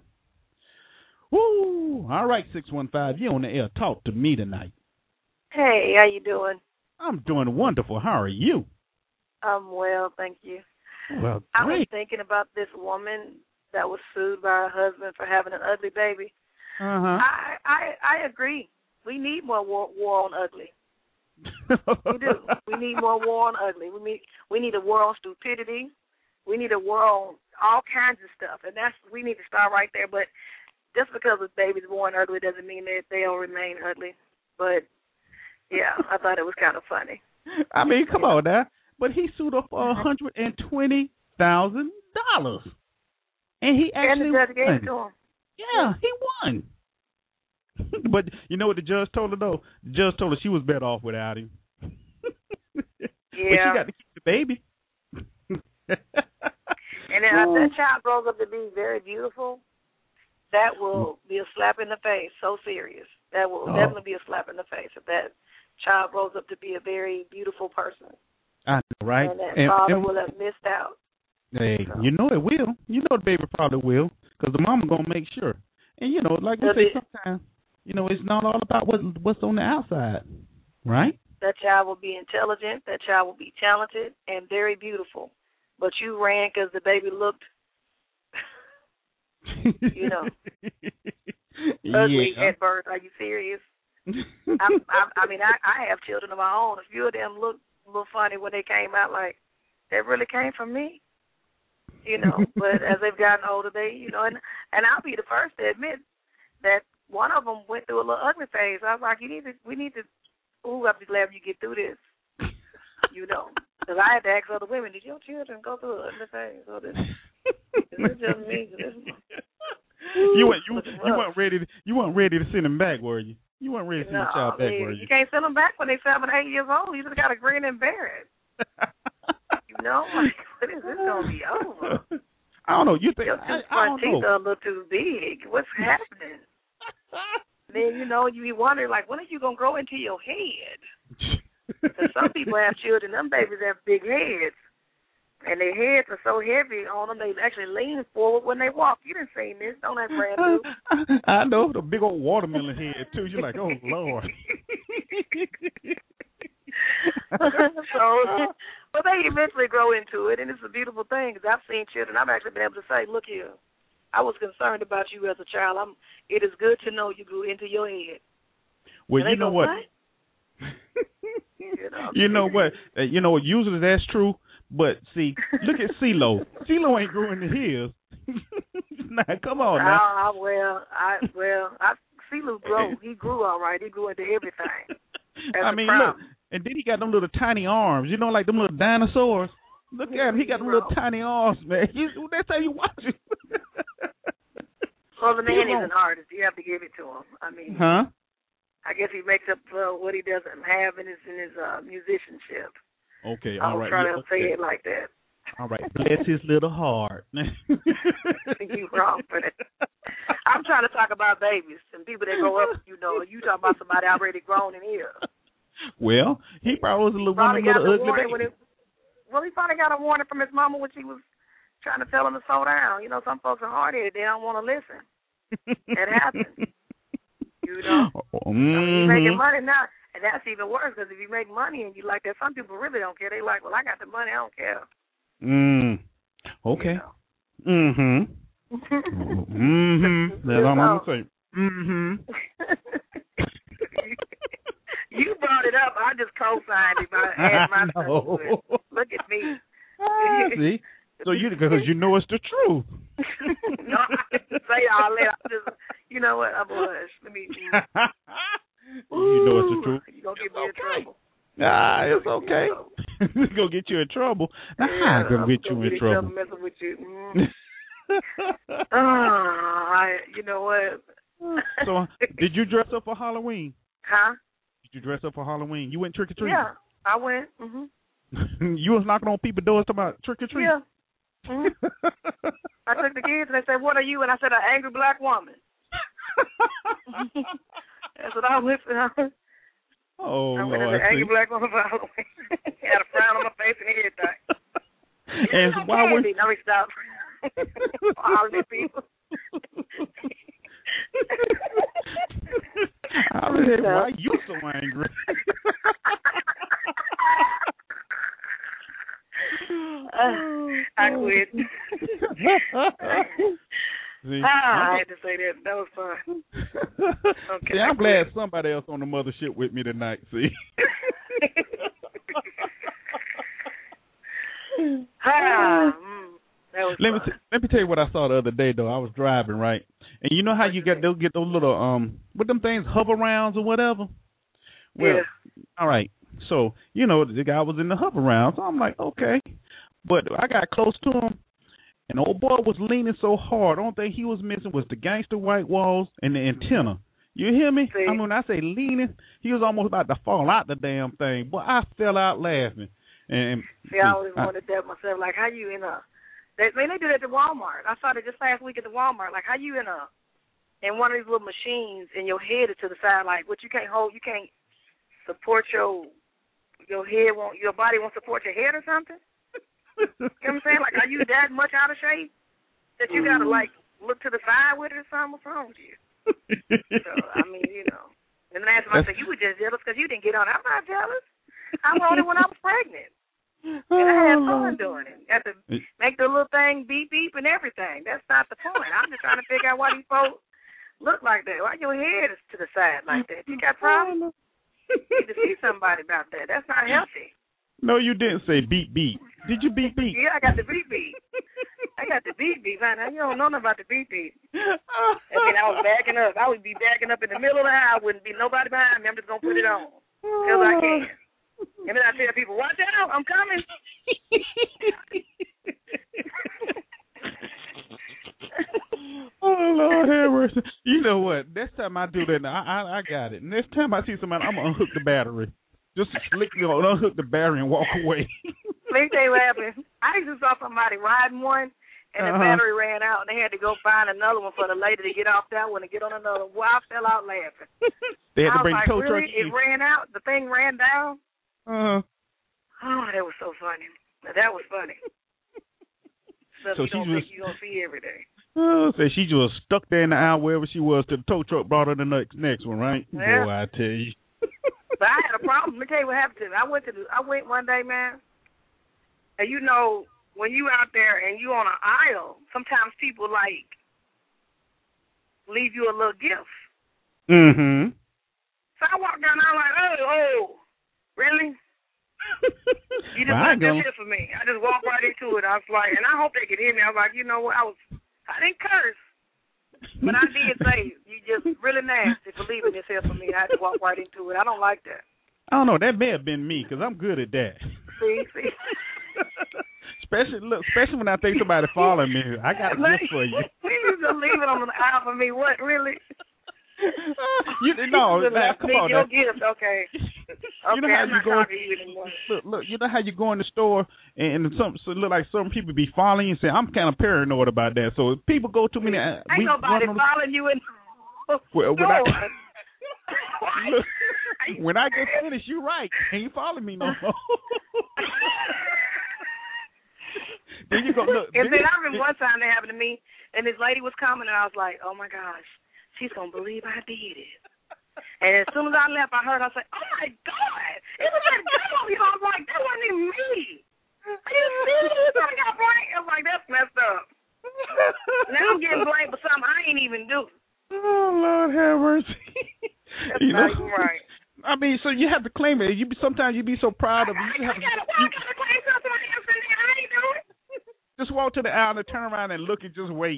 Woo. All right, six one five, you on the air. Talk to me tonight. Hey, how you doing? I'm doing wonderful. How are you? I'm well, thank you. Well, great. I was thinking about this woman that was sued by her husband for having an ugly baby. Uh-huh. I, I, I agree. We need more war, war on ugly. We do. We need more war on ugly. We need we need a war on stupidity. We need a war on all kinds of stuff, and that's we need to start right there. But just because a baby's born ugly doesn't mean that they'll remain ugly. But yeah, I thought it was kind of funny. I mean, come on now. But he sued her for a hundred and twenty thousand dollars, and he actually and the judge gave won. it to him. Yeah, he won. But you know what the judge told her, though? The judge told her she was better off without him. Yeah. But she got to keep the baby. And then if that child grows up to be very beautiful, that will be a slap in the face, so serious. That will oh. definitely be a slap in the face if that child grows up to be a very beautiful person. I know, right? And that and, father and, will have missed out. Hey, so. you know it will. You know the baby probably will, because the mama going to make sure. And, you know, like we Does say it, sometimes, you know, it's not all about what what's on the outside, right? That child will be intelligent. That child will be talented and very beautiful. But you ran because the baby looked, you know, ugly yeah. at birth. Are you serious? I, I, I mean, I, I have children of my own. A few of them look a little funny when they came out, like, that really came from me. You know, but as they've gotten older, they, you know, and, and I'll be the first to admit that one of them went through a little ugly phase. I was like, you need to, we need to, ooh, I'll be glad you get through this. You know, because I had to ask other women, did your children go through an ugly phase? Or this, is this just me? This, you weren't you, you weren't ready to, you weren't ready to send them back, were you? You weren't ready to send no, the child back, man, were you? You can't send them back when they're seven, eight years old. You just got to grin and bear it. You know, like, when is this going to be over? I don't know. You think your I, I front don't teeth know. are a little too big. What's happening? Then, you know, you be wondering, like, when are you going to grow into your head? Because some people have children, them babies have big heads. And their heads are so heavy on them, they actually lean forward when they walk. You didn't see this. Don't that brand new? I know. The big old watermelon head, too. You're like, oh, Lord. So, but they eventually grow into it, and it's a beautiful thing. Because I've seen children, I've actually been able to say, look here, I was concerned about you as a child. I'm, it is good to know you grew into your head. Well, you know go, what? what? you know, you know what? Uh, you know what? Usually that's true. But see, look at CeeLo. CeeLo ain't growing the hairs. Nah, come on now. I, I, well, I well, I CeeLo grew. He grew all right. He grew into everything. That's I mean, look, and then he got them little tiny arms. You know, like them little dinosaurs. Look at him. He got them little tiny arms, man. You, that's how you watch it. Well, the man is an artist. You have to give it to him. I mean, huh? I guess he makes up uh, what he doesn't have in his in his uh, musicianship. Okay, all I'll right. I'll try to okay. say it like that. All right, bless his little heart. You wrong for that. I'm trying to talk about babies and people that grow up. You know, you talk about somebody already grown in here. Well, he probably was a little probably one of the little ugly baby. It, well, he probably got a warning from his mama when she was trying to tell him to slow down. You know, some folks are hard-headed. They don't want to listen. It happens. You know, mm-hmm. I mean, you're making money now, and that's even worse because if you make money and you like that, some people really don't care. They like, well, I got the money, I don't care. Mm. Okay. You know. Mm-hmm. mm-hmm. That's all I'm gonna say. Mm-hmm. You brought it up. I just co-signed it by adding my stuff to it. Look at me. Ah, see, so you because you know it's the truth. No, I didn't say all that. I just, you know what? I'm blush. Let me. You know it's the truth. You gonna get me in trouble? Ah, it's okay. It's gonna get you in trouble. Now, yeah, how gonna get you gonna in trouble? Messing with you. Mm. uh, I, you know what? So, did you dress up for Halloween? Huh? Did you dress up for Halloween? You went trick or treating? Yeah, I went. Mhm. You was knocking on people's doors talking about trick or treat? Yeah. Mm-hmm. I took the kids and they said, "What are you?" And I said, "An angry black woman." That's what I went for. Oh, I went Lord, as an angry black woman for Halloween. Had a frown on my face and everything. And no why candy. we? No, we stopped. All the people. I was like, why you so angry? uh, I quit. See, ah, I had to say that. That was fun. Okay, see, I'm glad somebody else on the mothership with me tonight. See. ah, mm, that was let fun. me t- let me tell you what I saw the other day though. I was driving, right, and you know how you get they'll get those little um what them things hover rounds or whatever. Well, yeah. All right. So you know the guy was in the hover round, so I'm like, okay, but I got close to him. And the old boy was leaning so hard. The only thing he was missing was the gangster white walls and the antenna. You hear me? See? I mean, when I say leaning, he was almost about to fall out the damn thing. Boy, I fell out laughing. And see, I always I, wanted that myself. Like, how you in a? They, I mean, they do that at Walmart. I saw that just last week at the Walmart. Like, how you in a? In one of these little machines, and your head is to the side. Like, what you can't hold, you can't support your your head. Won't your body won't support your head or something? You know what I'm saying? Like, are you that much out of shape that you got to, like, look to the side with it or something? What's wrong with you? So, I mean, you know. And then I asked him, I said, you were just jealous because you didn't get on. I'm not jealous. I on it when I was pregnant. And I had fun doing it. Got to make the little thing beep, beep, and everything. That's not the point. I'm just trying to figure out why these folks look like that. Why your head is to the side like that? You got problems? You need to see somebody about that. That's not healthy. No, you didn't say beep, beep. Did you beep, beep? Yeah, I got the beep, beep. I got the beep, beep. Honey. You don't know nothing about the beep, beep. I mean, I was backing up. I would be backing up in the middle of the aisle. Wouldn't be nobody behind me. I'm just going to put it on because I can. And then I tell people, watch out, I'm coming. Oh, Lord have mercy. You know what? Next time I do that, I, I, I got it. Next time I see somebody, I'm going to unhook the battery. Just slick, you know, unhook the battery and walk away. Let me tell you what happened. I just saw somebody riding one, and the uh-huh. battery ran out, and they had to go find another one for the lady to get off that one and get on another one. Well, I fell out laughing. They had to bring like, the tow really? truck. It ran out? The thing ran down? Uh-huh. Oh, that was so funny. Now, that was funny. Stuff so you she don't was, think you're going to see every day. Oh, so she was stuck there in the aisle wherever she was till the tow truck brought her the next, next one, right? Yeah. Boy, I tell you. But I had a problem. Let me tell you what happened to me. I went to the, I went one day, man, and you know, when you out there and you on an aisle, sometimes people, like, leave you a little gift. Mm-hmm. So I walked down there, I'm like, oh, oh, really? You just well, left this here for me. I just walked right into it. I was like, and I hope they could hear me. I was like, you know what, I was, I didn't curse. But I did say, you just really nasty for leaving this here for me. I had to walk right into it. I don't like that. I don't know. That may have been me because I'm good at that. See, see. especially, look, especially when I think somebody following me. I got a gift for you. You just leave it on the aisle for me. What, really? you no, now, come on. Your now. gift, okay. You know okay, how I'm you not go? talking to you anymore. Look, look. You know how you go in the store and, and some so look like some people be following you and say, I'm kind of paranoid about that. So if people go too many, uh, ain't we nobody the, following you in the well, when, store. I, look, when I get finished, you're right. Ain't you following me no more? Then you go look. And then I remember one time that happened to me, and this lady was coming, and I was like, oh my gosh, she's gonna believe I did it. And as soon as I left, I heard her say, oh, my God, it was that girl. You know, I was like, that wasn't even me. Are you serious? I got blamed. I was like, that's messed up. Now I'm getting blamed for something I ain't even do. Oh, Lord have mercy. That's you not know? even right. I mean, so you have to claim it. You be, sometimes you be so proud of it. You I, have I gotta, to, well, I gotta claim something I ain't saying. I ain't do it. Just walk to the aisle and turn around and look and just wait.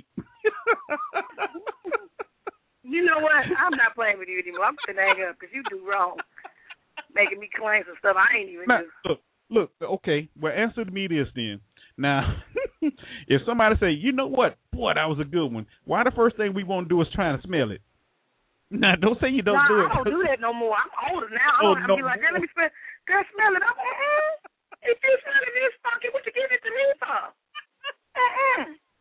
You know what? I'm not playing with you anymore. I'm going to hang up because you do wrong. Making me claim some stuff I ain't even now, do. Look, look, okay. Well, answer me this then. Now, if somebody say, you know what? Boy, that was a good one. Why the first thing we want to do is try to smell it? Nah, don't say you don't nah, do it. I don't do that no more. I'm older now. I Oh, don't have no to be like, girl, more. let me smell, girl, smell it. I'm like, uh-uh. If you smell it, it's funky. What you giving it to me for? Uh-uh.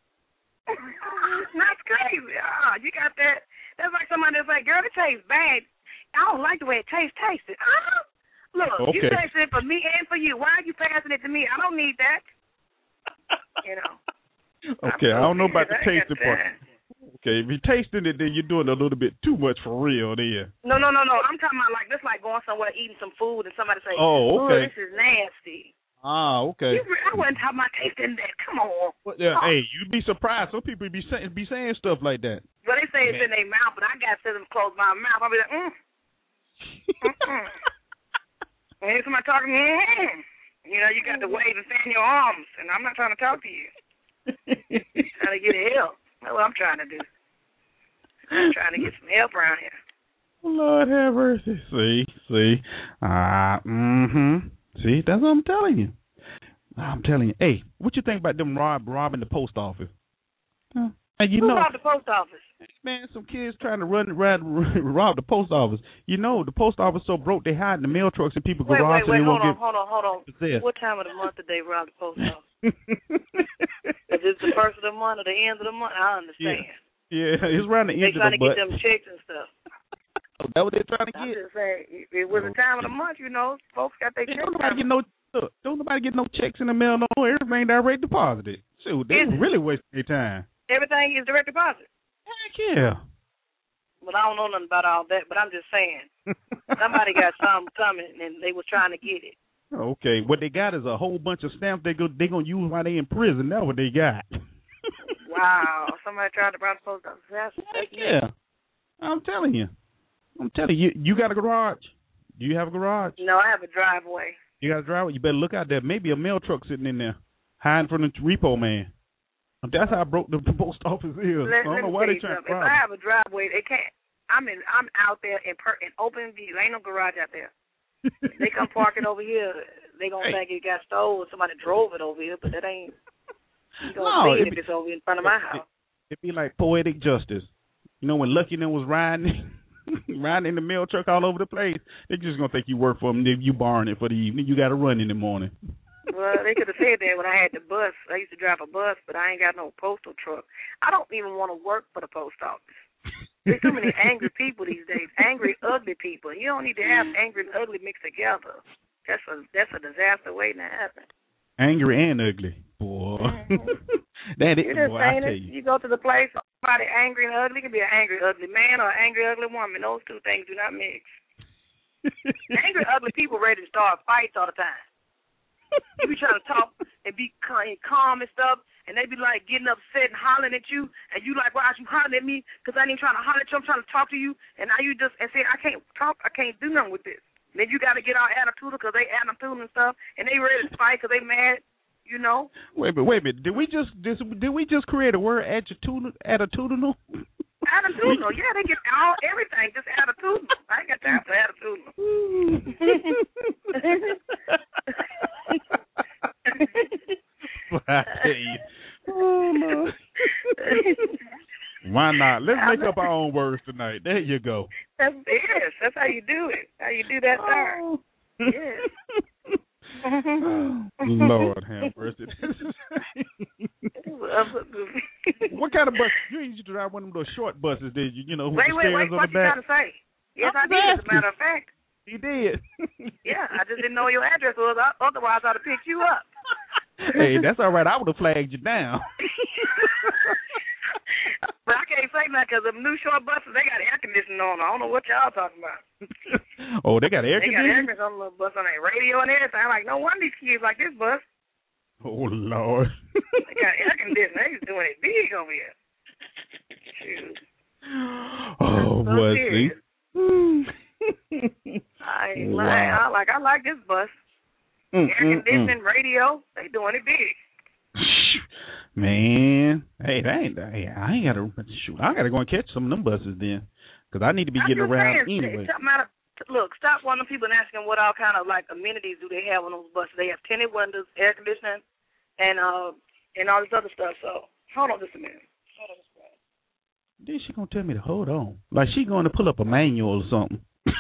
That's crazy. Ah, you got that. That's like somebody that's like, girl, it tastes bad. I don't like the way it tastes. Taste it. Uh-huh. Look, Okay. you tasting it for me and for you. Why are you passing it to me? I don't need that. You know. Okay, I don't know about the I ain't got tasting part. time. Okay, if you're tasting it, then you're doing a little bit too much for real there. No, no, no, no. I'm talking about like this, like going somewhere eating some food and somebody say, Oh, okay. "Ooh, this is nasty." Ah, okay. You, I wasn't talking about tasting that. Come on. Well, yeah, Oh. hey, you'd be surprised. Some people be saying be saying stuff like that. Well, they say it's Man. in their mouth, but I got to them close my mouth. I'll be like, mm. Mm-mm. When here's somebody talking, mm-hmm. You know, you got to wave and fan your arms, and I'm not trying to talk to you. Trying to get help. That's what I'm trying to do. I'm trying to get some help around here. Lord have mercy. See, see. Ah, uh, mm-hmm. See, that's what I'm telling you. I'm telling you. Hey, what you think about them rob, robbing the post office? Huh? And you Who know, robbed the post office? man, some kids trying to run, run, rob the post office. You know, the post office so broke they hide in the mail trucks and people Wait, garage wait, wait. and they Hold won't on, get hold on, hold on. possessed. What time of the month did they rob the post office? Is it the first of the month or the end of the month? I understand. Yeah, yeah, it's around the They end of trying the to month. get them checks and stuff. Oh, that what they're trying to I'm get. just saying, if it was the time of the month, you know, folks got their Man, checks. don't nobody get no look, don't nobody get no checks in the mail no more. Everything direct deposited. Shoot, they Is it? really wasting their time. Everything is direct deposit. Heck yeah. Well, I don't know nothing about all that, but I'm just saying, somebody got something coming and they was trying to get it. Okay, what they got is a whole bunch of stamps they go they gonna use while they in prison. That's what they got. Wow, somebody tried to rob the post office. That's, Heck that's yeah. I'm telling you. I'm telling you. You got a garage? Do you have a garage? No, I have a driveway. You got a driveway? You better look out there. Maybe a mail truck sitting in there, hiding from the repo man. That's how broke the post office is. Let, I don't let know me why tell they you trying to something. If rob I have a driveway, they can't. I'm in. I'm out there in per, in open view. Ain't no garage out there. They come park it over here. They gonna Hey. think it got stolen. Somebody drove it over here, but that ain't. You gonna No, see it it if be- it's over in front of my house. It'd be like poetic justice. You know, when Lucky and them was riding, riding in the mail truck all over the place, they just gonna think you work for them. If you borrowing it for the evening, you got to run in the morning. Well, they could have said that when I had the bus. I used to drive a bus, but I ain't got no postal truck. I don't even want to work for the post office. There's too many angry people these days. Angry, ugly people. You don't need to have angry and ugly mixed together. That's a that's a disaster waiting to happen. Angry and ugly, boy. Mm-hmm. That is, You're just boy. I saying tell it. you. You go to the place, somebody angry and ugly. It can be an angry, ugly man or an angry, ugly woman. Those two things do not mix. Angry, ugly people ready to start fights all the time. You be trying to talk and be calm and stuff, and they be like getting upset and hollering at you, and you like, why are you hollering at me? Because I ain't trying to holler at you. I'm trying to talk to you, and now you just and say, I can't talk. I can't do nothing with this. And then you got to get all attitude because they attitude and stuff, and they ready to fight because they mad. You know. Wait a minute, wait a minute. Did we just did, did we just create a word attitudinal? Attitudinal? Attitudinal, yeah, they get all everything, just attitudinal. I ain't got time for attitudinal. I tell you. Oh, no. Why not? Let's make up our own words tonight. There you go. That's yes, that's how you do it. How you do that there. Oh. Yes. Lord have mercy. What kind of bus? You used to drive one of those short buses, did you? You know, with wait, the wait, stairs wait. on What the you back. trying to say? Yes, I'm I did. As a asking. matter of fact. He did. Yeah, I just didn't know your address was. Otherwise, I'd have picked you up. Hey, that's all right. I would have flagged you down. But I can't say nothing because them new short buses, they got air conditioning on. I don't know what y'all talking about. Oh, they got air They got air conditioning? conditioning on the little bus on their radio and everything. I'm like, no wonder these kids like this bus. Oh, Lord. They got air conditioning. They was doing it big over here. Shoot. Oh, So boy, see? serious. I ain't Wow. lying. I like I like this bus. Mm, Air mm, conditioning, radio, they doing it big. Man, hey, that ain't, hey, I ain't gotta shoot. I gotta go and catch some of them buses then, because I need to be I'm getting just around saying, anyway. stop matter, look, stop one of the people and asking what all kind of like amenities do they have on those buses. They have tinted windows, air conditioning, and uh and all this other stuff. So hold on just a minute. Hold on just a minute. Then she gonna tell me to hold on, like she going to pull up a manual or something.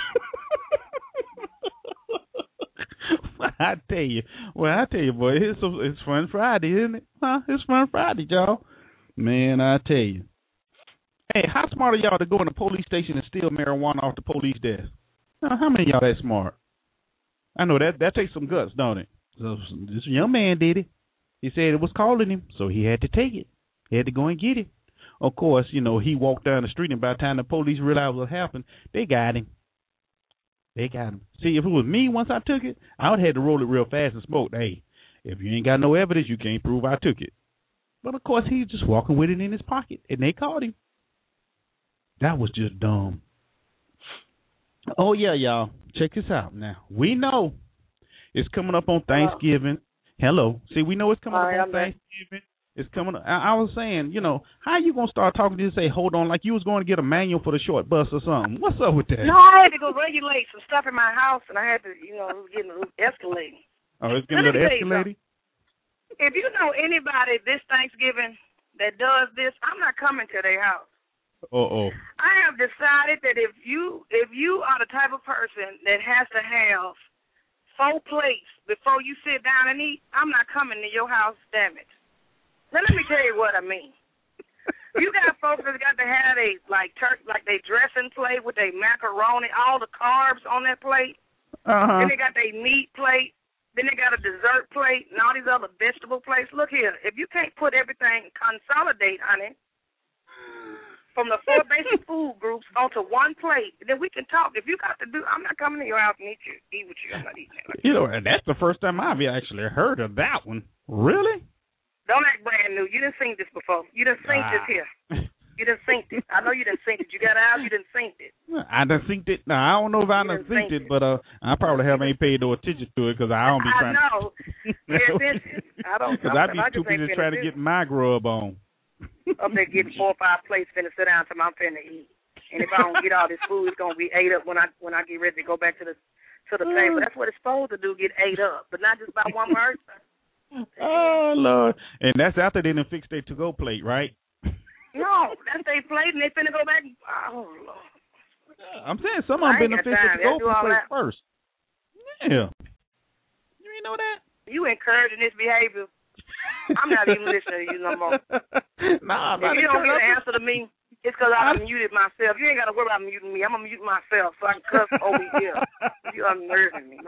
I tell you, well, I tell you, boy, it's it's Fun Friday, isn't it? Huh? It's Fun Friday, y'all. Man, I tell you. Hey, how smart are y'all to go in the police station and steal marijuana off the police desk? Now, how many of y'all that smart? I know that that takes some guts, don't it? So this young man did it. He said it was calling him, so he had to take it. He had to go and get it. Of course, you know, he walked down the street, and by the time the police realized what happened, they got him. They got him. See, if it was me once I took it, I would have had to roll it real fast and smoke. Hey, if you ain't got no evidence, you can't prove I took it. But, of course, he's just walking with it in his pocket, and they caught him. That was just dumb. Oh, yeah, y'all. Check this out now. We know it's coming up on Thanksgiving. Hello. See, we know it's coming Hi, up on I'm Thanksgiving. It's coming up. I, I was saying, you know, how you going to start talking to you and say, hold on, like you was going to get a manual for the short bus or something? What's up with that? No, I had to go regulate some stuff in my house, and I had to, you know, it was getting a little escalating. Oh, it's getting a little escalating? If you know anybody this Thanksgiving that does this, I'm not coming to their house. Uh-oh. I have decided that if you if you are the type of person that has to have four plates before you sit down and eat, I'm not coming to your house, damn it. Now, let me tell you what I mean. You got folks that got to have a, like, turkey, like they dressing plate with their macaroni, all the carbs on that plate. Uh-huh. Then they got their meat plate. Then they got a dessert plate and all these other vegetable plates. Look here, if you can't put everything, consolidate on it, from the four basic food groups onto one plate, then we can talk. If you got to do, I'm not coming to your house and eat you, eat with you. I'm not eating that. Like you know, and that's the first time I've actually heard of that one. Really? Don't act brand new. You didn't sing this before. You didn't sing ah. this here. You didn't sing it. I know you didn't sing it. You got out. You didn't sing it. I done synced it. Now, I don't know if I done synced it, it, but uh, I probably haven't paid no attention to it because I don't be trying I know. to. Pay attention. I don't. Because I be too busy trying to get my grub on. Up there getting four or five plates, finna sit down till I'm finna eat. And if I don't get all this food, it's gonna be ate up when I when I get ready to go back to the to the table. That's what it's supposed to do, get ate up, but not just by one person. Oh Lord! And that's after they done fixed their to-go plate, right? No, that's their plate, and they finna go back. Oh Lord! I'm saying some of them been to fix the to-go plate first. Yeah, you ain't know that? You encouraging this behavior? I'm not even listening to you no more. Nah, if you don't get an answer to me, it's because I done muted myself. You ain't got to worry about muting me. I'm going to mute myself so I can cuss over here. You unnerving me. My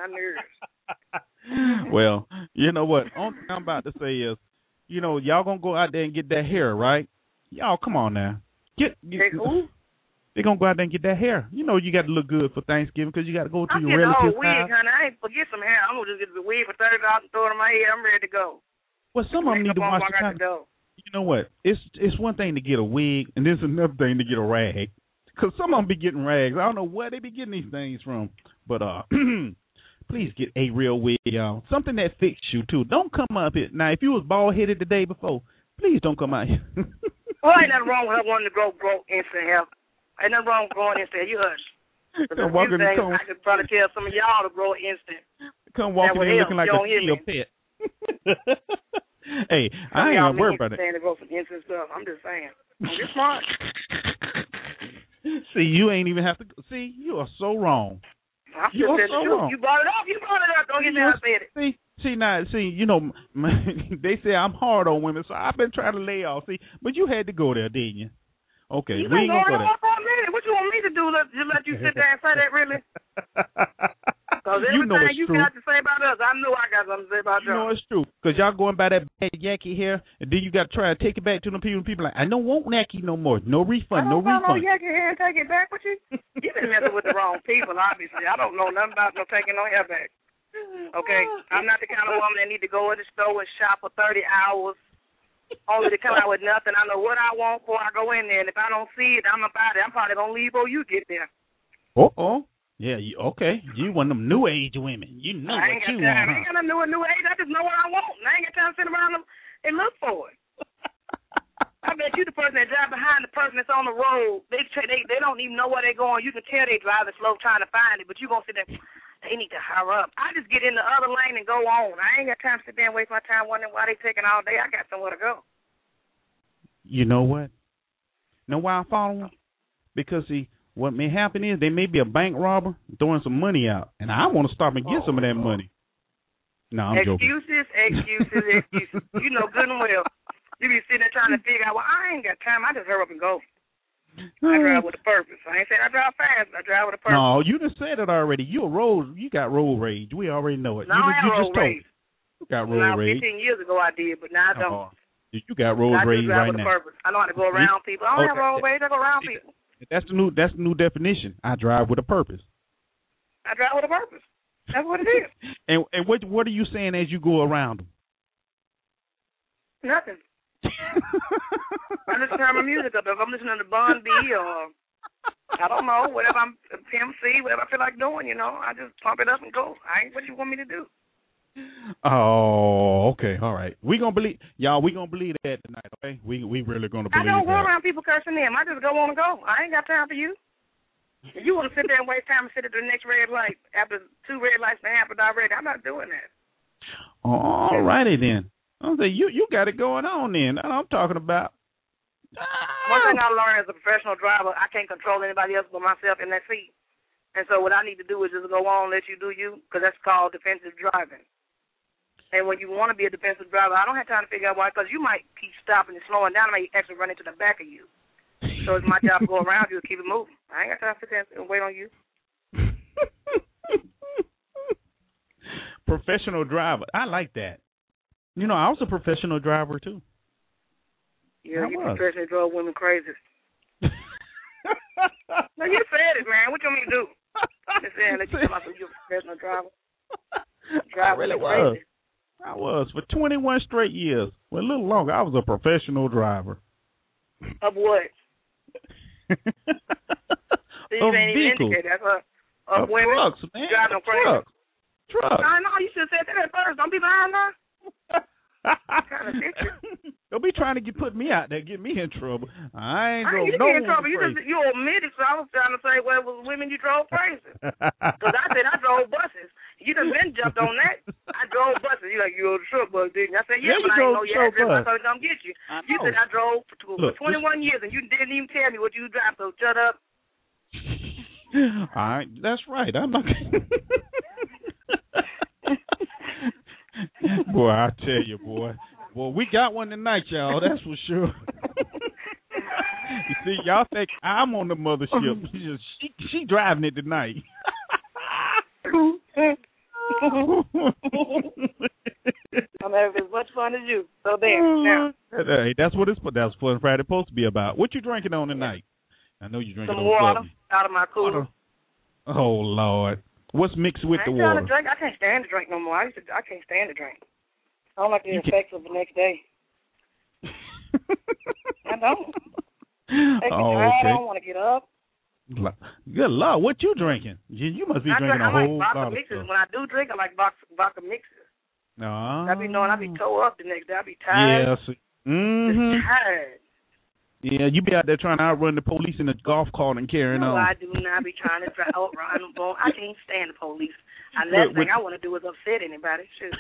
nerves. Well, you know what? Only thing I'm about to say is, you know, y'all going to go out there and get that hair, right? Y'all, come on now. Get, get who? They're going to go out there and get that hair. You know you got to look good for Thanksgiving because you got to go to I'm your relatives' house. I'm getting a whole wig, honey. I ain't forget some hair. I'm going to just get the wig for thirty dollars and throw it in my head. I'm ready to go. Well, some of them need to wash the time. You know what? It's it's one thing to get a wig, and there's another thing to get a rag. Because some of them be getting rags. I don't know where they be getting these things from. But uh, please get a real wig, y'all. Something that fits you, too. Don't come up here. Now, if you was bald-headed the day before, please don't come out here. Well, ain't nothing wrong with her wanting to grow, grow instant hair. Ain't nothing wrong with growing instant hair. You hush. Because walk in things, come, I could probably tell some of y'all to grow instant. Come walking in looking like a steel pet. Hey, I ain't gonna worry about it. To grow some instant stuff. I'm just saying. You're smart. See, you ain't even have to. See, you are so wrong. I'm you just are so wrong. You brought it up. You brought it up. Don't get me out said it. See, see now, see, you know, they say I'm hard on women, so I've been trying to lay off. See, but you had to go there, didn't you? Okay, you we ain't gonna go there. For a minute. What you want me to do? Let, just let you sit there and say that, really? Because everything you, know it's you true. got to say about us, I know I got something to say about you. You know it's true. Because y'all going by that bad Yankee hair, and then you got to try to take it back to them people, and people like, I don't want Yankee no more. No refund, no refund. I don't want no Yankee hair and take it back with you. You been messing with the wrong people, obviously. I don't know nothing about no taking no hair back. Okay? I'm not the kind of woman that need to go in the store and shop for thirty hours. Only to come out with nothing. I know what I want before I go in there, and if I don't see it, I'm about it. I'm probably gonna leave before you get there. Uh oh, yeah, you, okay. You one of them new age women. You know I what ain't you got want. time. I ain't got no new new age. I just know what I want. And I ain't got time to sit around and look for it. I bet you the person that drive behind the person that's on the road, they they they don't even know where they're going. You can tell they driving slow trying to find it, but you gonna sit there. They need to hurry up. I just get in the other lane and go on. I ain't got time to sit there and waste my time wondering why they taking all day. I got somewhere to go. You know what? Know why I follow them? Because see, what may happen is they may be a bank robber throwing some money out, and I want to stop and get oh, some of that money. No, I'm excuses, joking. Excuses, excuses, excuses. You know good and well. You be sitting there trying to figure out, well, I ain't got time. I just hurry up and go. I drive with a purpose. I ain't saying I drive fast. I drive with a purpose. No, you just said it already. You a road. You got road rage. We already know it. No, you, I you road just told. rage. You got road now, rage. fifteen years ago I did, but now I don't. Uh-huh. You got road I rage drive right with now. A purpose. I know how to go around people. I don't okay. have road rage. I go around people. That's the new. That's the new definition. I drive with a purpose. I drive with a purpose. That's what it is. and and what what are you saying as you go around them? Nothing. I listen to my music up. If I'm listening to Bon B or I don't know, whatever I'm Pimp C, whatever I feel like doing, you know, I just pump it up and go. I ain't what you want me to do. Oh, okay, all right. We gonna believe y'all. We gonna believe that tonight, okay? We we really gonna believe that. I don't go that. around people cursing them. I just go on and go. I ain't got time for you. If you want to sit there and waste time and sit at the next red light after two red lights and a half are already, I'm not doing that. All righty then. I say you you got it going on then. That's what I'm talking about. One thing I learned as a professional driver, I can't control anybody else but myself in that seat. And so what I need to do is just go on, let you do you, because that's called defensive driving. And when you want to be a defensive driver, I don't have time to figure out why, because you might keep stopping and slowing down and may actually run into the back of you. So it's my job to go around you and keep it moving. I ain't got time to sit there and wait on you. Professional driver. I like that. You know, I was a professional driver, too. Yeah, I you was. Professionally drove women crazy. No, you said it, man. What you want me to do? I'm just saying, let you come out and you're a professional driver. Drive I really was. Crazy. I was. For twenty-one straight years. Well, a little longer. I was a professional driver. Of what? So you of ain't even indicate that. Of, of, of women trucks, man. driving crazy. Trucks. Trucks. I know. You should have said that at first. Don't be behind now. Kind of Don't be trying to get put me out there, get me in trouble. I ain't going to no get in trouble. You just you admitted, so I was trying to say, well, it was women you drove crazy. Because I said I drove buses. You done been jumped on that. I drove buses. You like, you rode the truck bus, didn't you? I said, yeah, yeah but I didn't know you had bus. I thought I'd come get you. You said I drove for, for Look, twenty-one this... years, and you didn't even tell me what you drive, so shut up. All right, that's right. I'm not. Boy, I tell you, boy. Boy, we got one tonight, y'all. That's for sure. You see, y'all think I'm on the mothership. She just she, she driving it tonight. I'm having as much fun as you. So there. Now. Hey, that's what it's that's what Friday's supposed to be about. What you drinking on tonight? I know you're drinking some on water something. Out of my cooler. Oh Lord, what's mixed with I the water? To drink. I can't stand to drink no more. I used to, I can't stand to drink. I don't like the you effects can... of the next day. I don't. Make oh, me tired. okay. I don't want to get up. Good Lord, what you drinking? You, you must be I drinking drink, a I whole like lot of mixes. stuff. When I do drink, I like vodka, vodka mixes. No. I be knowing I be tore up the next day. I be tired. Yes. Mm-hmm. Just tired. Yeah, you be out there trying to outrun the police in a golf cart and carrying no, on. No, I do not be trying to drive outrun them. I can't stand the police. The last thing I want to do is upset anybody. Shoot.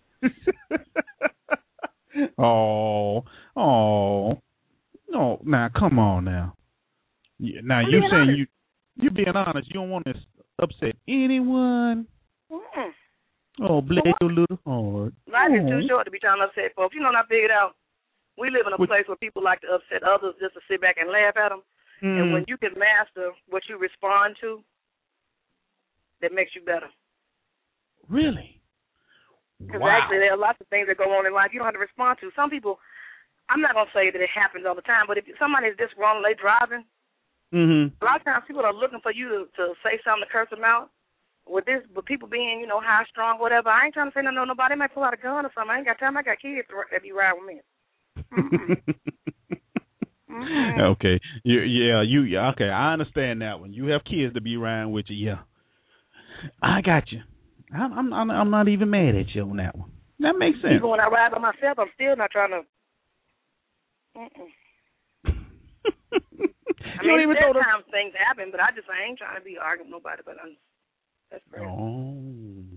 oh, oh, no! Now, come on, now. Yeah, now I'm you saying honest. you you being honest. You don't want to upset anyone. Mm-mm. Oh, bless your little heart. Life oh. is too short to be trying to upset folks. You know what I figured out? We live in a what? place where people like to upset others just to sit back and laugh at them. Mm. And when you can master what you respond to, that makes you better. Really? Because wow. actually there are lots of things that go on in life you don't have to respond to. Some people, I'm not going to say that it happens all the time, but if somebody is just wrong, they driving, mm-hmm. a lot of times people are looking for you to, to say something to curse them out. With this, with people being, you know, high, strong, whatever, I ain't trying to say nothing to nobody. They might pull out a gun or something. I ain't got time. I got kids that be riding with me. Mm-hmm. Mm-hmm. Okay. You, yeah, you. Yeah, okay, I understand that one. You have kids to be riding with you. Yeah, I got you. I'm, I'm, I'm not even mad at you on that one. That makes sense. Even when I ride by myself, I'm still not trying to. Mm-mm. I you mean, don't even know sometimes things happen, but I just I ain't trying to be arguing with nobody. But I'm, that's crazy.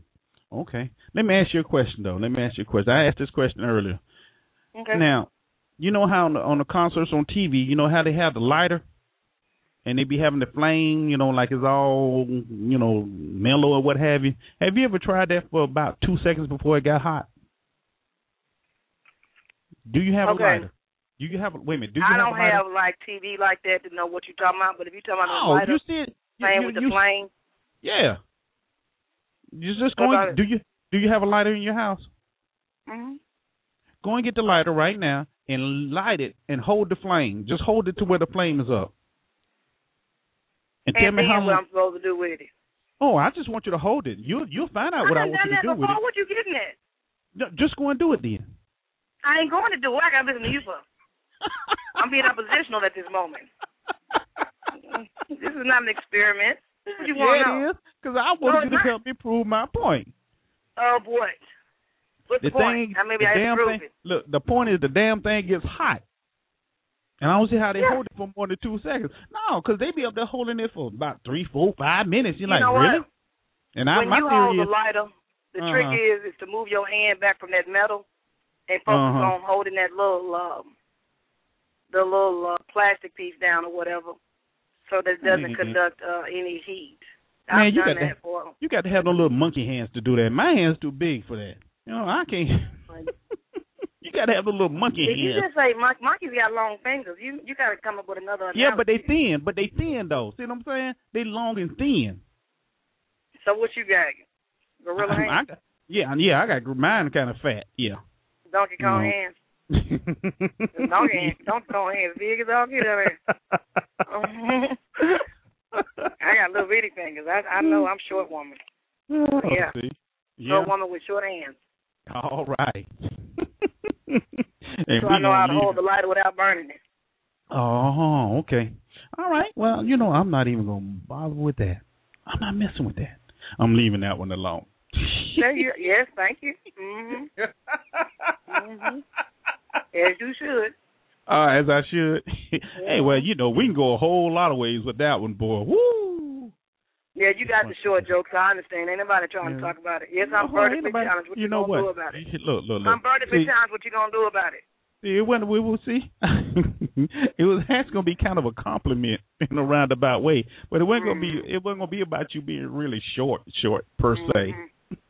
Oh, okay. Let me ask you a question though. Let me ask you a question. I asked this question earlier. Okay. Now, you know how on the, on the concerts on T V, you know how they have the lighter, and they be having the flame, you know, like it's all, you know, mellow or what have you. Have you ever tried that for about two seconds before it got hot? Do you have okay. a lighter? Do you have a, wait a minute? Do you I have don't a lighter? have like T V like that to know what you're talking about. But if you're talking about oh, the lighter, you see it? You, playing you, with you, the flame. Yeah. You just What go about and, do you do you have a lighter in your house? Mm-hmm. Go and get the lighter right now and light it and hold the flame. Just hold it to where the flame is up. And, and tell me how what long. I'm supposed to do with it. Oh, I just want you to hold it. You you'll find out I what I done want done you to that do before. with it. What you getting at? No, just go and do it then. I ain't going to do it. I got to listen to you for. I'm being oppositional at this moment. This is not an experiment. What you want yeah, to know? it is. Because I want No, you to not. help me prove my point. Of what? What's the, The point? thing, Or maybe the I have damn to prove thing. it. Look, the point is the damn thing gets hot. And I don't see how they Yeah. hold it for more than two seconds. No, because they be up there holding it for about three, four, five minutes. You're You like, know really? what? And I, When my you theory hold is, the lighter, the uh-huh. trick is is to move your hand back from that metal and focus Uh-huh. on holding that little, um, the little uh, plastic piece down or whatever, so that it doesn't Mm-hmm. conduct uh, any heat. Man, I've you done got that to, for. you got to have no little monkey hands to do that. My hands too big for that. You know, I can't. You got to have the little monkey If you hands. just say mon- monkeys got long fingers, you you got to come up with another analogy. Yeah, but they thin. But they thin though. See what I'm saying? They long and thin. So what you got? Gorilla I, I hands? got, yeah, yeah. I got mine kind of fat. Yeah. Donkey Kong No. hands? Donkey hands? Donkey Kong hands big as all get out there. I got little bitty fingers. I I know I'm short woman. Oh, Yeah. see? Short Yeah. woman with short hands. All right. So I know how to hold the lighter without burning it. Oh, okay. All right. Well, you know, I'm not even going to bother with that. I'm not messing with that. I'm leaving that one alone. There you, yes, thank you. Mm-hmm. Mm-hmm. As you should. Uh, as I should. Hey, well, you know, we can go a whole lot of ways with that one, boy. Woo! Yeah, you got the short jokes. I understand. Ain't nobody trying Yeah. to talk about it. Yes, I'm Oh, vertically ain't nobody- challenged. What you, you know gonna what? do about it? Look, look, look. I'm vertically See, challenged. What you gonna do about it? see, it wasn't, we will see. It was that's going to be kind of a compliment in a roundabout way, but it wasn't going to be. It wasn't going to be about you being really short, short per se. Mm-hmm.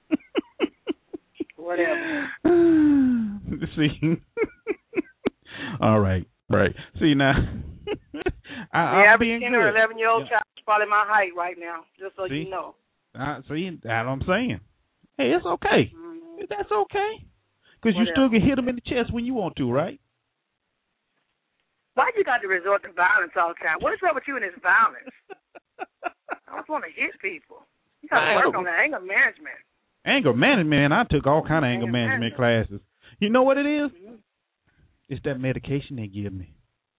Whatever. See. All right, right. See now. I, The I'm average being ten good. or eleven year old Yeah. child is probably my height right now. Just so See? you know. Uh, see, that's what I'm saying. Hey, it's okay. Mm-hmm. That's okay. Because you still can hit them in the chest when you want to, right? Why you got to resort to violence all the time? What is up with you and this violence? I just want to hit people. You got to work on that anger management. Anger management, I took all kind of anger Anger management management. classes. You know what it is? Mm-hmm. It's that medication they give me.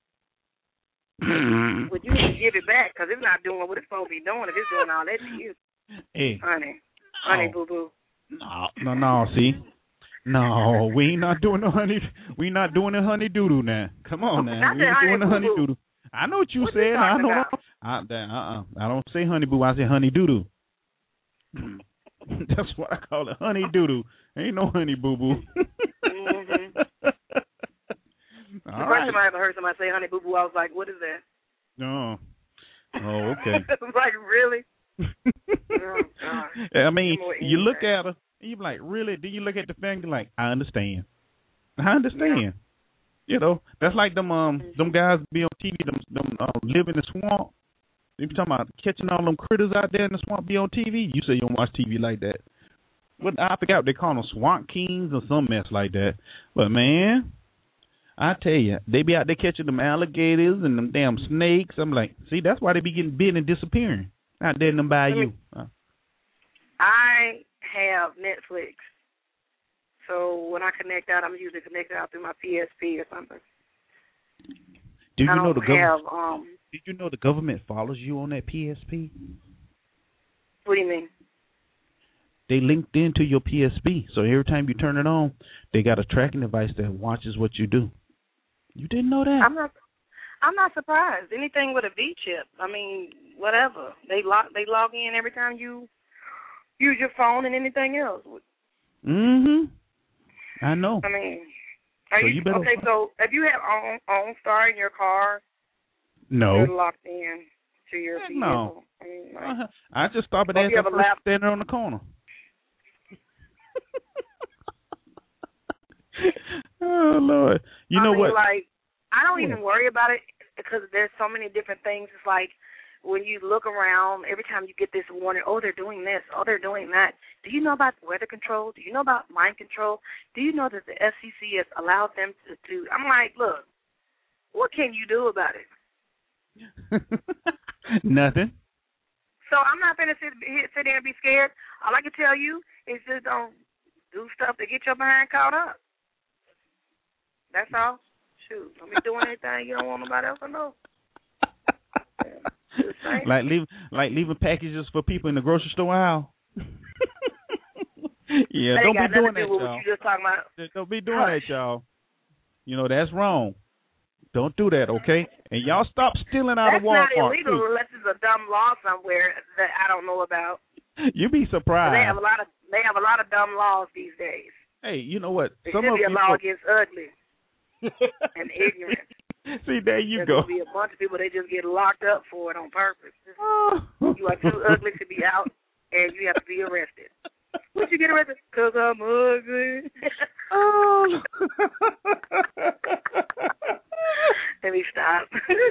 Well, you need to give it back because it's not doing what it's supposed to be doing if it's doing all that to you. Hey, Honey. Honey, boo-boo. no, no, no, see? No, we ain't not doing the honey. We not doing the honey doodoo now. Come on now, Not we the ain't honey doing the honey boo-boo. doodoo. I know what you What you said. I talking know. about? I, uh-uh. I don't say honey boo. I say honey doodoo. That's what I call it, honey doodoo. Ain't no honey boo boo. Mm-hmm. The All first right. time I ever heard somebody say honey boo-boo, I was like, what is that? No. Oh, okay. I was like, really? Oh, God. I mean, More you look anything. at her, and you're like, really? Then you look at the finger, like, I understand. I understand. Yeah. You know, that's like them um them guys be on T V, them them uh, live in the swamp. They be talking about catching all them critters out there in the swamp, be on T V. You say you don't watch T V like that. But I forgot what they call them, swamp kings or some mess like that. But man, I tell you, they be out there catching them alligators and them damn snakes. I'm like, see, that's why they be getting bit and disappearing out there in them bayou. Uh, I have Netflix. So when I connect out, I'm usually connected out through my P S P or something. do you I know don't the government? have, um, Did you know the government follows you on that P S P? what do you mean? They linked into your P S P, so every time you turn it on, they got a tracking device that watches what you do. You didn't know that? I'm not. I'm not surprised. Anything with a V chip. I mean, whatever. They log. They log in every time you use your phone and anything else. Mm-hmm. I know. I mean, Are So you, you better. okay, so if you have on OnStar in your car, No. you're locked in to your Heck vehicle. no. I mean, like, Uh-huh. I just stop at oh, that you have a person lap- standing on the corner. Oh Lord! You I know mean, what? like, I don't What? even worry about it because there's so many different things. It's like when you look around, every time you get this warning, oh, they're doing this, oh, they're doing that. Do you know about weather control? Do you know about mind control? Do you know that the F C C has allowed them to do? I'm like, look, what can you do about it? Nothing. So I'm not going to sit, sit there and be scared. All I can tell you is just don't do stuff to get your behind caught up. That's all. Shoot, don't be doing anything you don't want nobody else to know. Yeah, like leave, like leaving packages for people in the grocery store aisle. Yeah, that don't got be doing to do that, with y'all. what you just talking about. Don't be doing Hush. that, y'all. You know that's wrong. Don't do that, okay? And y'all stop stealing out That's of Walmart. not illegal too. unless it's a dumb law somewhere that I don't know about. You be But surprised. they have a lot of they have a lot of dumb laws these days. Hey, you know what? There Some should of be a you law know- against ugly and ignorant. See, there you There's go. gonna be a bunch of people they just get locked up for it on purpose. Oh. You are too ugly to be out, and you have to be arrested. Would you get arrested? Because I'm ugly. Oh. Let me stop.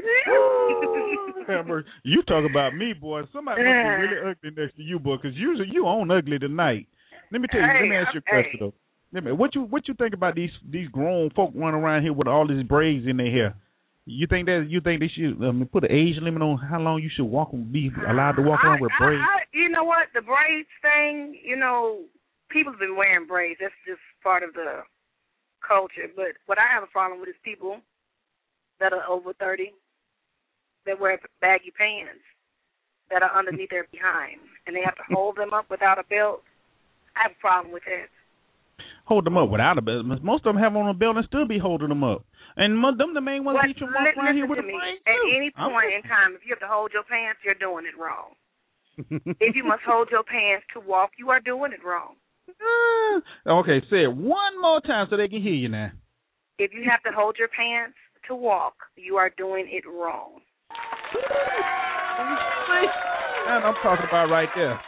Amber, you talk about me, boy. Somebody must be really ugly next to you, boy, because usually you own ugly tonight. Let me tell you. Hey, let me ask you a hey. question though. Let me, what you what you think about these these grown folk running around here with all these braids in their hair? You think that you think they should um, put an age limit on how long you should walk be allowed to walk I, around with I, braids? I, you know what? The braids thing, you know, people have been wearing braids. That's just part of the culture. But what I have a problem with is people that are over thirty that wear baggy pants that are underneath their behind, and they have to hold them up without a belt. I have a problem with that. Hold them up without a belt. Most of them have on a belt and still be holding them up. And mo- them the main ones But that you walk li- around here listen with to a me. braid At too. any I'm point in time, if you have to hold your pants, you're doing it wrong. If you must hold your pants to walk, you are doing it wrong. Uh, okay, say it one more time so they can hear you now. If you have to hold your pants to walk, you are doing it wrong. And I'm talking about right there.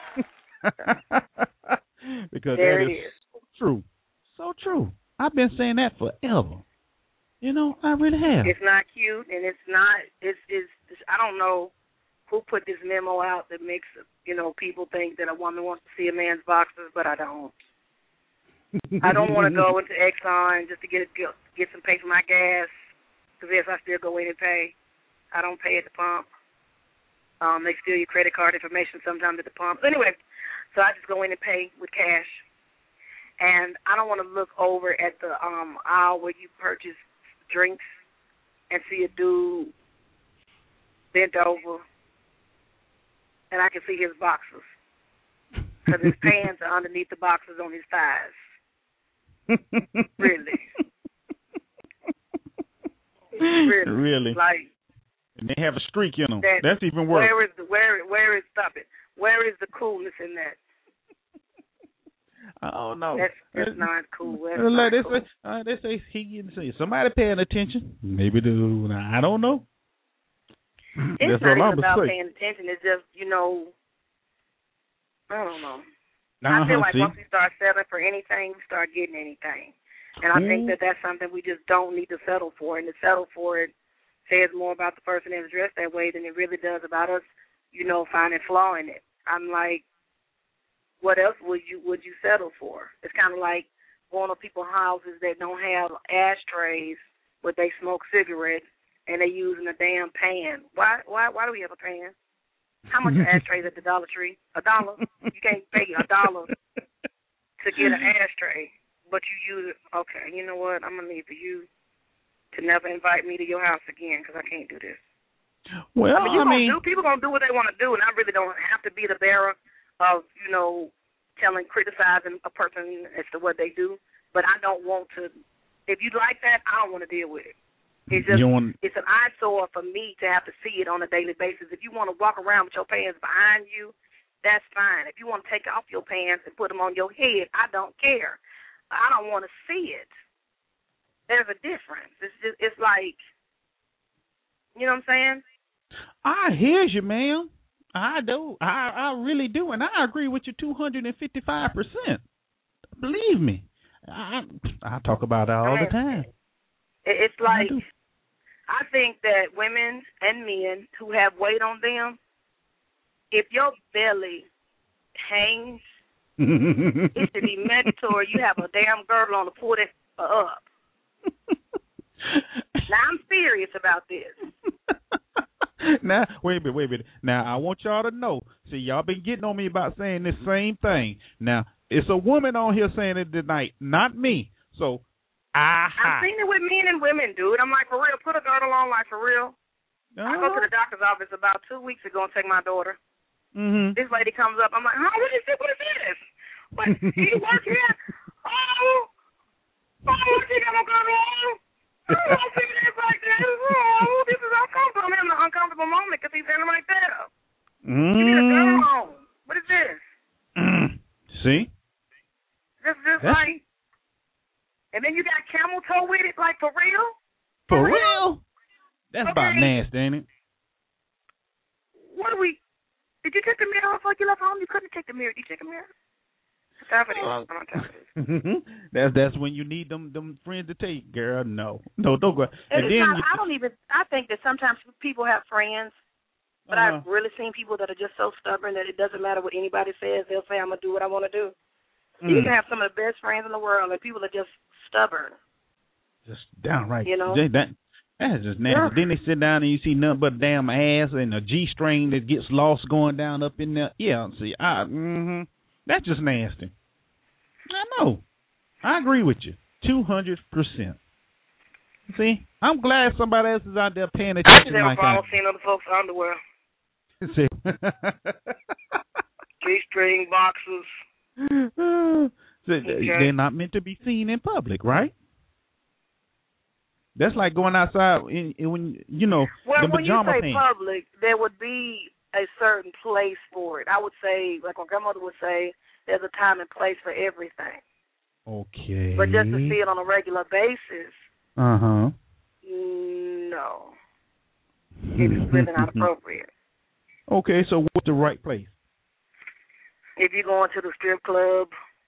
Because There that it is, is. so true. So true. I've been saying that forever. You know, I really have. It's not cute, and it's not. It's. It's. it's I don't know who put this memo out that makes you know people think that a woman wants to see a man's boxers, but I don't. I don't want to go into Exxon just to get get, get some pay for my gas, because yes, I still go in and pay. I don't pay at the pump. Um, they steal your credit card information sometimes at the pump. Anyway, so I just go in and pay with cash. And I don't want to look over at the um, aisle where you purchase drinks and see a dude bent over, and I can see his boxers because his pants are underneath the boxers on his thighs. Really. Really. Really. Like, and they have a streak in them. that, That's even worse. Where is the where where is stop it? Where is the coolness in that? I don't know. That's that's not cool. That's Uh, not they cool. say, uh, they say he say somebody paying attention. Maybe do. I don't know. It's That's not all even I'm about say. paying attention. It's just, you know, I don't know. Uh-huh, I feel like see? once we start settling for anything, we start getting anything. And I think that that's something we just don't need to settle for. And to settle for it says more about the person that's dressed that way than it really does about us, you know, finding flaw in it. I'm like, what else would you would you settle for? It's kind of like going to people's houses that don't have ashtrays, but they smoke cigarettes and they using a damn pan. Why? Why? Why do we have a pan? How much are ashtrays at the Dollar Tree? A dollar. You can't pay a dollar to get an ashtray, but you use it. Okay, you know what? I'm gonna need for you to never invite me to your house again because I can't do this. Well, I mean, you I gonna mean, do, people gonna do what they want to do, and I really don't have to be the bearer of, you know, telling, criticizing a person as to what they do. But I don't want to. If you like that, I don't want to deal with it. It's just, you want, it's an eyesore for me to have to see it on a daily basis. If you want to walk around with your pants behind you, that's fine. If you want to take off your pants and put them on your head, I don't care. I don't want to see it. there's a difference. It's just, it's like, you know what I'm saying? I hear you, ma'am. I do. I I really do, and I agree with you two hundred and fifty-five percent. Believe me, I I talk about it all I mean, the time. It's like I, I think that women and men who have weight on them, if your belly hangs, it should be mandatory. You have a damn girdle on to pull it up. Now I'm serious about this. Now, wait a minute, wait a minute. Now, I want y'all to know. See, y'all been getting on me about saying this same thing. Now, it's a woman on here saying it tonight, not me. So, aha. I've seen it with men and women, dude. I'm like, for real, put a girdle on, like, for real. Uh-huh. I go to the doctor's office about two weeks ago and take my daughter. Mm-hmm. This lady comes up. I'm like, huh, what is this? What is this? What, do you work here? Oh, oh, she got my girdle on. I don't see this like that. Oh, this is uncomfortable. I'm having an uncomfortable moment because he's standing right there. Mm. You need a girdle on. What is this? Mm. See? This is just like, and then you got camel toe with it, like for real? For, for real? real? That's okay. About nasty, ain't it? What do we, did you take the mirror off like you left home? You couldn't take the mirror. Did you take the mirror? Uh, that's that's when you need them them friends to take, girl. No, no, don't go. And then not, you, I don't even. I think that sometimes people have friends, but uh-huh. I've really seen people that are just so stubborn that it doesn't matter what anybody says. They'll say, "I'm gonna do what I want to do." Mm. You can have some of the best friends in the world, and people are just stubborn. Just downright, you know. That that's just nasty. Yeah. Then they sit down and you see nothing but damn ass and a G string that gets lost going down up in there. Yeah, see, I mm-hmm. That's just nasty. I know. I agree with you. two hundred percent. See? I'm glad somebody else is out there paying attention like that. I've seen other folks' underwear. See? G-string boxes. So okay. They're not meant to be seen in public, right? That's like going outside in, in, when, you know, well, the when pajama you say pants. Public, there would be a certain place for it. I would say, like my grandmother would say, there's a time and place for everything. Okay. But just to see it on a regular basis, uh-huh. no. It's really not appropriate. Okay, so what's the right place? If you're going to the strip club,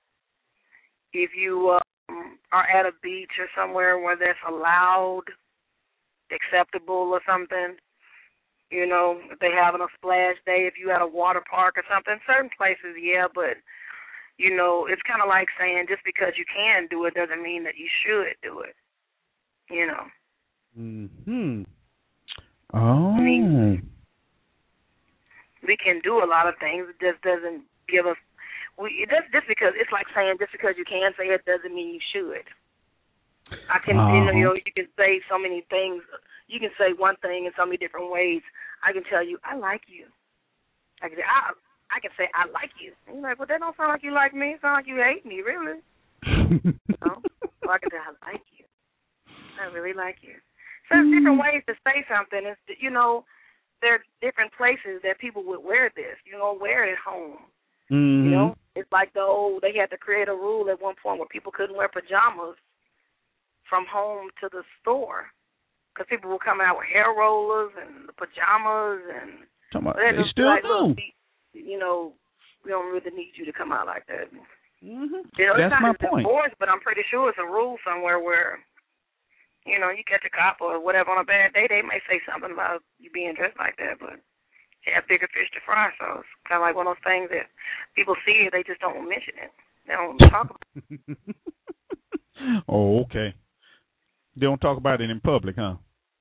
if you um, are at a beach or somewhere where that's allowed, acceptable or something, you know, if they're having a splash day, if you're at a water park or something, certain places, yeah, but you know, it's kind of like saying just because you can do it doesn't mean that you should do it. You know. Hmm. Oh. I mean, we can do a lot of things. It just doesn't give us. We just just because it's like saying just because you can say it doesn't mean you should. I can uh-huh. you know you know you can say so many things. You can say one thing in so many different ways. I can tell you I like you. I can say I. I can say, I like you. And you're like, well, that don't sound like you like me. It sounds like you hate me, really. You know? So I can say, I like you. I really like you. So there's different ways to say something. It's, you know, there are different places that people would wear this. You know, wear it at home. Mm-hmm. You know, it's like the old, they had to create a rule at one point where people couldn't wear pajamas from home to the store because people were coming out with hair rollers and the pajamas. And about, they, they still like, do. You know, we don't really need you to come out like that. Mm-hmm. You know, That's it's not my point. Enforced, but I'm pretty sure it's a rule somewhere where, you know, you catch a cop or whatever on a bad day, they may say something about you being dressed like that, but you have bigger fish to fry, so it's kind of like one of those things that people see it, they just don't mention it. They don't talk about it. Oh, okay. They don't talk about it in public, huh?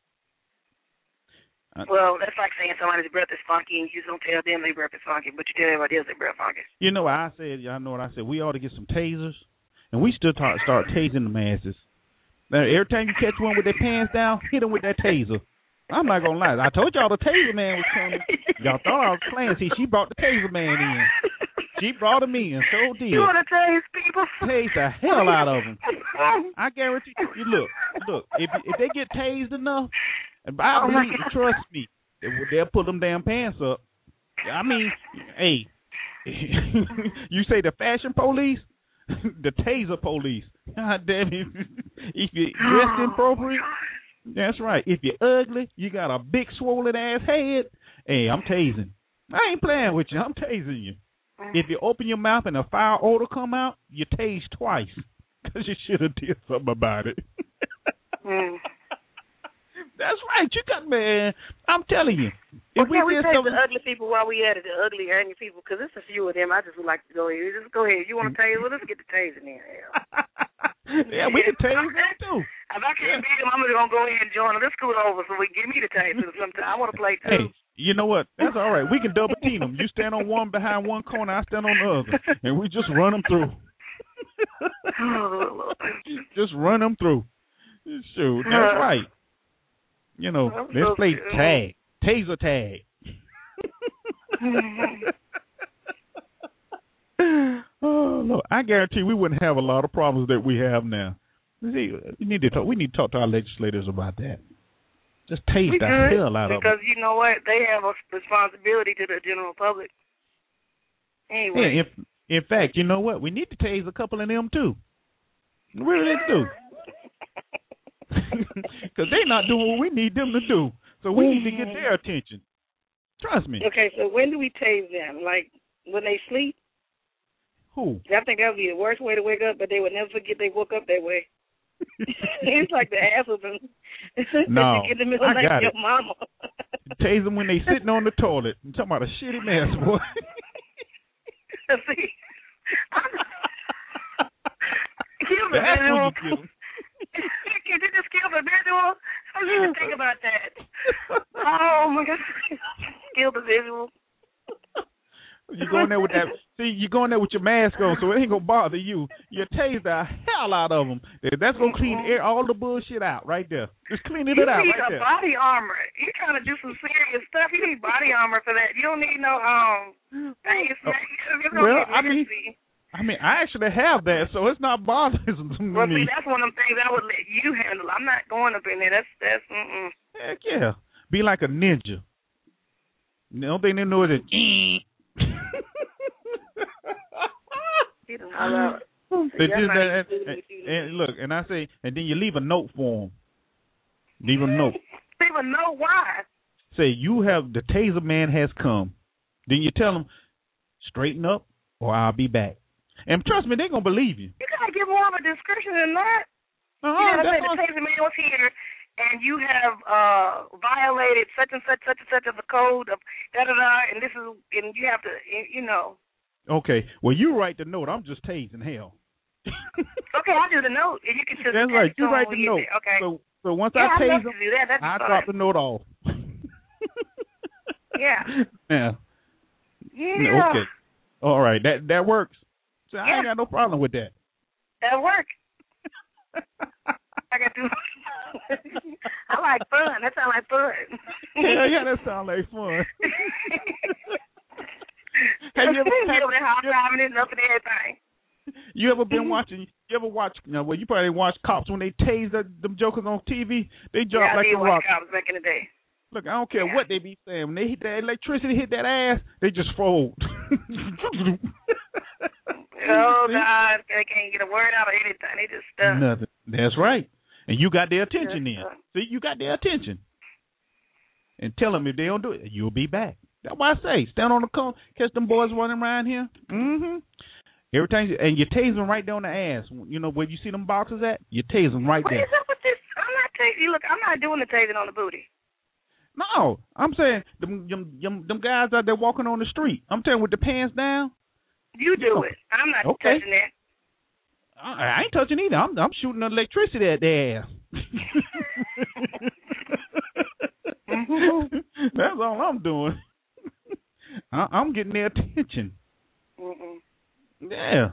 Well, that's like saying somebody's breath is funky and you don't tell them their breath is funky, but you tell everybody else their breath funky. You know what I said? Y'all know what I said? We ought to get some tasers, and we still talk, start tasing the masses. Now, every time you catch one with their pants down, hit them with that taser. I'm not going to lie. I told y'all the taser man was coming. Y'all thought I was playing. See, she brought the taser man in. She brought him in, so did. You want to tase people? Tase the hell out of them. I guarantee you. Look, look, if, if they get tased enough, and I oh believe, trust me, they, they'll pull them damn pants up. I mean, hey, you say the fashion police, the taser police. God damn it. If you're dressed inappropriate, that's right. If you're ugly, you got a big swollen ass head, hey, I'm tasing. I ain't playing with you. I'm tasing you. If you open your mouth and a foul odor come out, you tase twice because you should have did something about it. mm. That's right. You got, man, I'm telling you. If well, we we did tase something... the ugly people while we at it, the ugly, angry people, because it's a few of them. I just would like to go ahead. Just go ahead. You want to tase? Well, let's get the tasing in. Yeah, we can tase them too. If I can't beat them, I'm just going to go ahead and join them. Let's scoot over so we can give me the taser sometime. I want to play too. Hey, you know what? That's all right. We can double team them. You stand on one behind one corner, I stand on the other, and we just run them through. Just run them through. Shoot, that's right. You know, I'm let's so play good. Tag, taser tag. Oh no, I guarantee we wouldn't have a lot of problems that we have now. See, we need to talk. We need to talk to our legislators about that. Just tase the hell out of them. Because you know what, they have a responsibility to the general public. Anyway, yeah, if, in fact, you know what, we need to tase a couple of them too. We really do. Because they're not doing what we need them to do. So we need to get their attention. Trust me. Okay, so when do we tase them? Like when they sleep? Who? I think that would be the worst way to wake up, but they would never forget they woke up that way. It's like the ass of them. No, in the middle I of got your it. mama. Tase them when they sitting on the toilet. I'm talking about a shitty mess, boy. See, kill the That's visual. when you kill them. Can you just kill the visual? I don't even think about that. Oh my God, kill the visual. You go in there with that. See, you go in there with your mask on, so it ain't gonna bother you. You tase the hell out of them. That's gonna clean air, all the bullshit out right there. Just clean it you out need right a there. Body armor. You're trying to do some serious stuff. You need body armor for that. You don't need no um. Things. Uh, well, I mean, I mean, I actually have that, so it's not bothersome to well, me. See, that's one of them things I would let you handle. I'm not going up in there. That's that's. Mm-mm. Heck yeah, be like a ninja. The only thing they know is that. They just that, and, and, and look, and I say, and then you leave a note for them. Leave a note. Leave a note. Why? Say you have the taser man has come. Then you tell them, straighten up, or I'll be back. And trust me, they're gonna believe you. You gotta give more of a description than that. Uh-huh, you gotta say the taser man was here, and you have uh, violated such and such, such and such of the code of da da da, and this is, and you have to, you know. Okay, well, you write the note. I'm just tasing hell. Okay, I'll do the note. If you can just That's right. You write the note. Okay. So, so once yeah, I tase them, I drop the note off. Yeah. Yeah. Yeah. Okay. All right. That that works. So I yeah. ain't got no problem with that. That works. I got to. I like fun. That sounds like fun. Yeah, yeah, that sounds like fun. Have you ever, have, you, ever, you ever been watching? You ever watch? You know, well, you probably watch Cops when they tase the, them jokers on T V. They drop yeah, like a rock. Cops back in the day. Look, I don't care yeah. what they be saying. When they hit that electricity, hit that ass, they just fold. Oh God, they can't get a word out of anything. They just stuck. Nothing. That's right. And you got their attention then. See, you got their attention. And tell them if they don't do it, you'll be back. That's why I say, stand on the cone, catch them boys running around here. Mm-hmm. Every time, you, and you tase them right down the ass. You know, where you see them boxes at, you tase them right what there. What is up with this? I'm not tasing. Look, I'm not doing the tasing on the booty. No, I'm saying them, them, them, them guys out there walking on the street. I'm telling you, with the pants down. You do you it. Know. I'm not okay. touching that. I, I ain't touching either. I'm, I'm shooting electricity at their ass. That's all I'm doing. I, I'm getting their attention. Mm-mm. Yeah.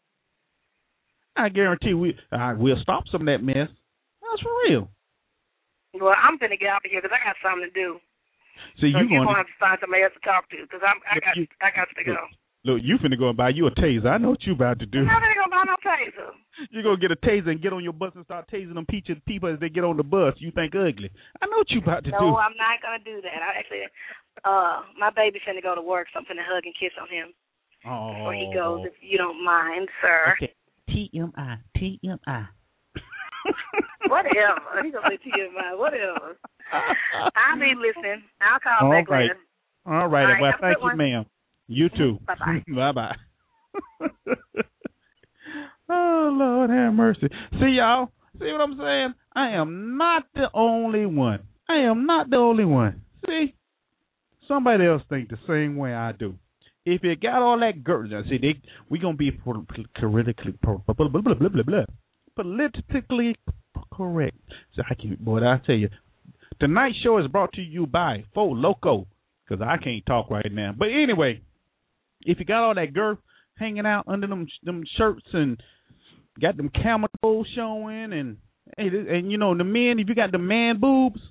I guarantee we uh, we'll stop some of that mess. That's for real. Well, I'm finna get out of here because I got something to do. So, so you you're gonna have to find somebody else to talk to because I'm I got you, I got to go. Look, look, you finna go and buy you a taser. I know what you about to do. I'm not finna go buy no taser. You're gonna get a taser and get on your bus and start tasing them peaches people as they get on the bus. You think ugly. I know what you about to no, do. No, I'm not gonna do that. I actually, uh, my baby finna go to work, so I'm finna hug and kiss on him oh. before he goes. If you don't mind, sir. Okay. T M I. T M I. Whatever. He gonna say T M I. Whatever. I'll be listening. I'll call All back right. later. All right. All right, Well, have a thank good you, one. ma'am. You too. Bye-bye. Bye-bye. Oh, Lord have mercy. See, y'all? See what I'm saying? I am not the only one. I am not the only one. See? Somebody else think the same way I do. If you got all that girl, see, they, we going to be politically, blah, blah, blah, blah, blah, blah, politically correct. So I can, boy, I tell you, tonight's show is brought to you by Fo Loco, because I can't talk right now. But anyway, if you got all that girth hanging out under them them shirts and got them camel toes showing, and and, and you know the men, if you got the man boobs,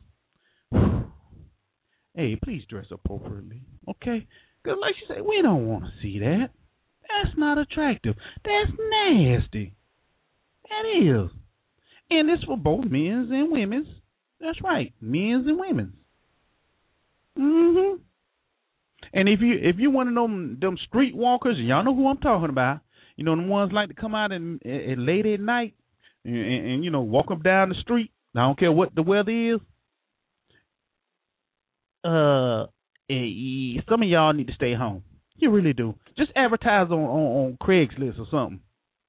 hey, please dress appropriately, okay? Because like you say, we don't want to see that. That's not attractive. That's nasty. That is. And it's for both men's and women's. That's right, men's and women's. Mm-hmm. And if you if you one of them them street walkers, y'all know who I'm talking about. You know, the ones like to come out and, and late at night and, and, and you know walk up down the street. I don't care what the weather is. Uh, eh, some of y'all need to stay home. You really do. Just advertise on, on, on Craigslist or something.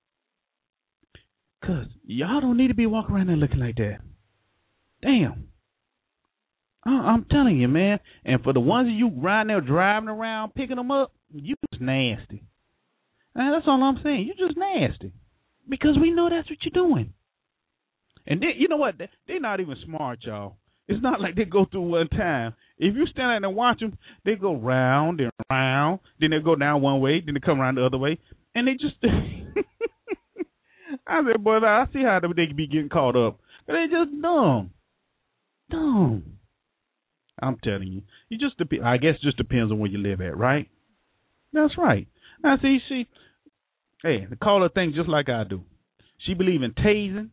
Cause y'all don't need to be walking around there looking like that. Damn. I'm telling you, man. And for the ones of you riding there, driving around, picking them up, you just nasty. And that's all I'm saying. You just nasty. Because we know that's what you're doing. And they, you know what? They're not even smart, y'all. It's not like they go through one time. If you stand there and watch them, they go round and round. Then they go down one way. Then they come around the other way. And they just... I said, boy, I see how they be getting caught up. But they just dumb. Dumb. I'm telling you. You just dep- I guess it just depends on where you live at, right? That's right. Now, see, she, hey, the caller thinks just like I do. She believe in tasing.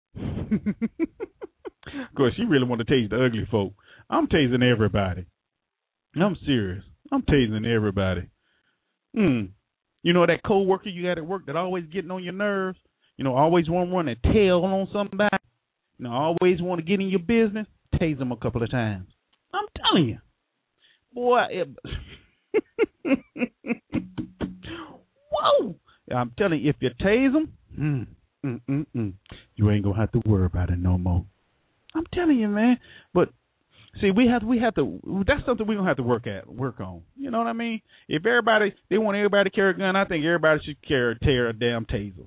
Of course, she really want to tase the ugly folk. I'm tasing everybody. I'm serious. I'm tasing everybody. Hmm. You know that coworker you got at work that always getting on your nerves? You know, always want one to tell on somebody? You know, always want to get in your business? Tase them a couple of times. I'm telling you. Boy, it, whoa. I'm telling you, if you tase them, mm, mm, mm, mm, you ain't going to have to worry about it no more. I'm telling you, man. But, see, we have, we have to, that's something we're going to have to work at, work on. You know what I mean? If everybody, they want everybody to carry a gun, I think everybody should carry, tear a damn taser.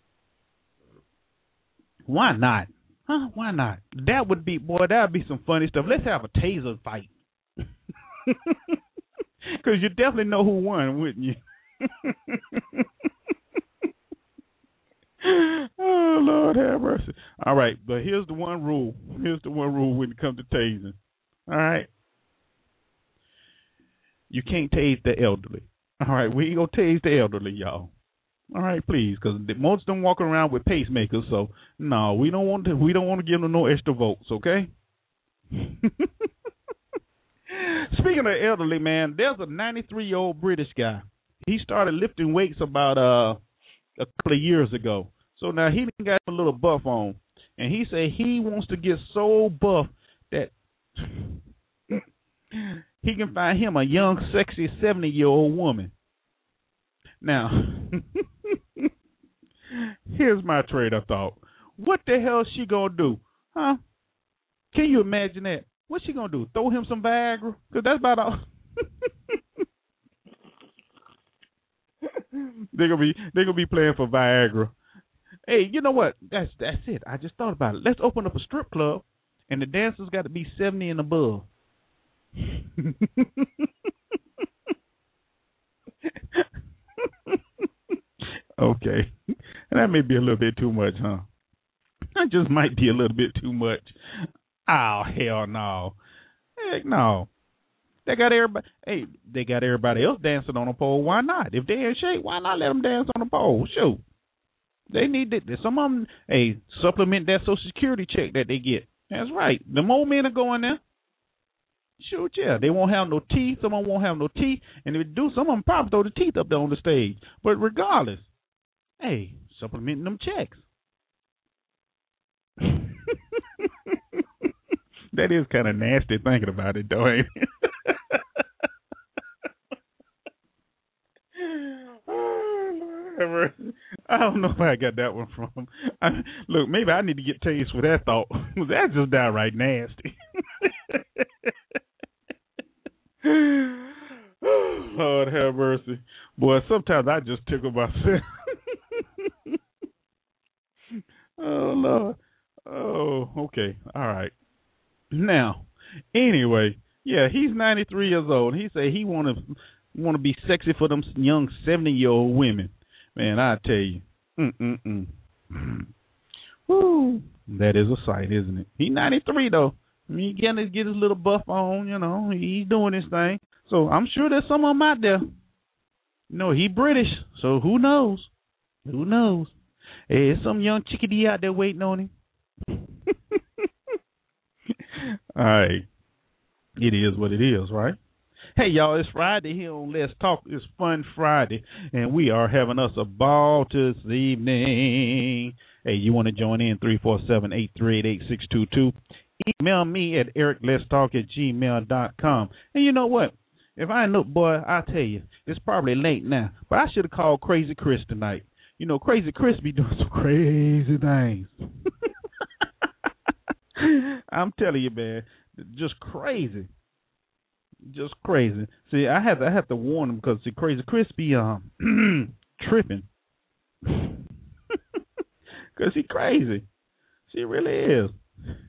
Why not? Huh? Why not? That would be, boy, that would be some funny stuff. Let's have a taser fight. Because you definitely know who won, wouldn't you? Oh, Lord have mercy. All right, but here's the one rule. Here's the one rule when it comes to tasing. All right? You can't tase the elderly. All right, we ain't going to tase the elderly, y'all. All right, please, because most of them walking around with pacemakers. So no, we don't want to. We don't want to give them no extra votes. Okay. Speaking of elderly, man, there's a ninety-three-year-old British guy. He started lifting weights about uh, a couple of years ago. So now he got a little buff on, and he said he wants to get so buff that he can find him a young, sexy seventy-year-old woman. Now, here's my trade of thought. What the hell is she going to do? Huh? Can you imagine that? What's she going to do? Throw him some Viagra? Because that's about all. they're going to be they're gonna be playing for Viagra. Hey, you know what? That's that's it. I just thought about it. Let's open up a strip club, and the dancers got to be seventy and above. Okay. That may be a little bit too much, huh? That just might be a little bit too much. Oh, hell no. Heck no. They got everybody, hey, they got everybody else dancing on a pole. Why not? If they're in shape, why not let them dance on a pole? Shoot. They need to, some of them, hey, supplement that Social Security check that they get. That's right. The more men are going there. Shoot, yeah. They won't have no teeth. Some of them won't have no teeth. And if they do, some of them probably throw the teeth up there on the stage. But regardless, hey, supplementing them checks. That is kind of nasty thinking about it, though, ain't it? I don't know where I got that one from. I, look, maybe I need to get tased for that thought. That's just downright nasty. Lord have mercy. Boy, sometimes I just tickle myself. Oh, Lord. Oh, okay. All right. Now, anyway, yeah, he's ninety-three years old. He say he want to want to be sexy for them young seventy-year-old women. Man, I tell you. Mm-mm-mm. Woo. That is a sight, isn't it? He's ninety-three, though. I mean, he getting to get his little buff on, you know. He's doing his thing. So I'm sure there's some of them out there. You know, he British, so who knows? Who knows? Hey, there's some young chickadee out there waiting on him. All right. It is what it is, right? Hey, y'all, it's Friday here on Let's Talk. It's Fun Friday, and we are having us a ball this evening. Hey, you want to join in, three four seven, eight three eight, eight six two two. Email me at eric let's talk at gmail dot com. And you know what? If I know, boy, I'll tell you, it's probably late now, but I should have called Crazy Chris tonight. You know, Crazy Chris be doing some crazy things. I'm telling you, man, just crazy. Just crazy. See, I have to, I have to warn him because, see, Crazy Chris be um, tripping. Because he crazy. She really is.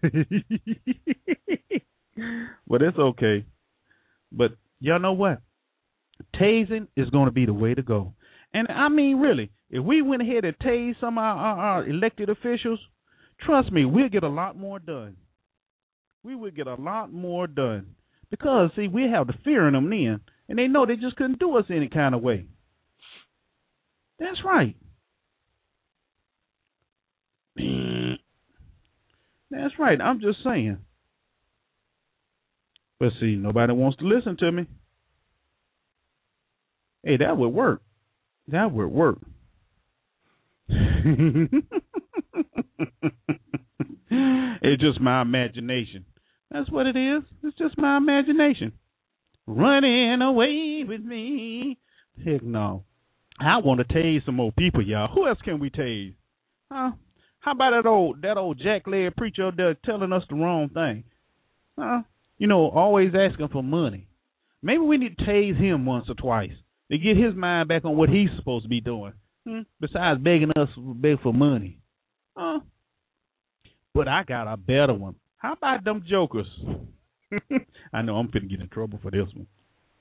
But it's okay. But y'all know what? Tasing is going to be the way to go. And I mean, really, if we went ahead and tased some of our, our, our elected officials, trust me, we'll get a lot more done. We would get a lot more done. Because, see, we have the fear in them then, and they know they just couldn't do us any kind of way. That's right. That's right. I'm just saying. But, see, nobody wants to listen to me. Hey, that would work. That would work. It's just my imagination. That's what it is. It's just my imagination. Running away with me. Heck no. I want to tase some more people, y'all. Who else can we tase? Huh? How about that old that old jack-legged preacher out there telling us the wrong thing? Huh? You know, always asking for money. Maybe we need to tase him once or twice to get his mind back on what he's supposed to be doing. Hmm? Besides begging us beg for money. Huh? But I got a better one. How about them jokers? I know I'm finna get in trouble for this one.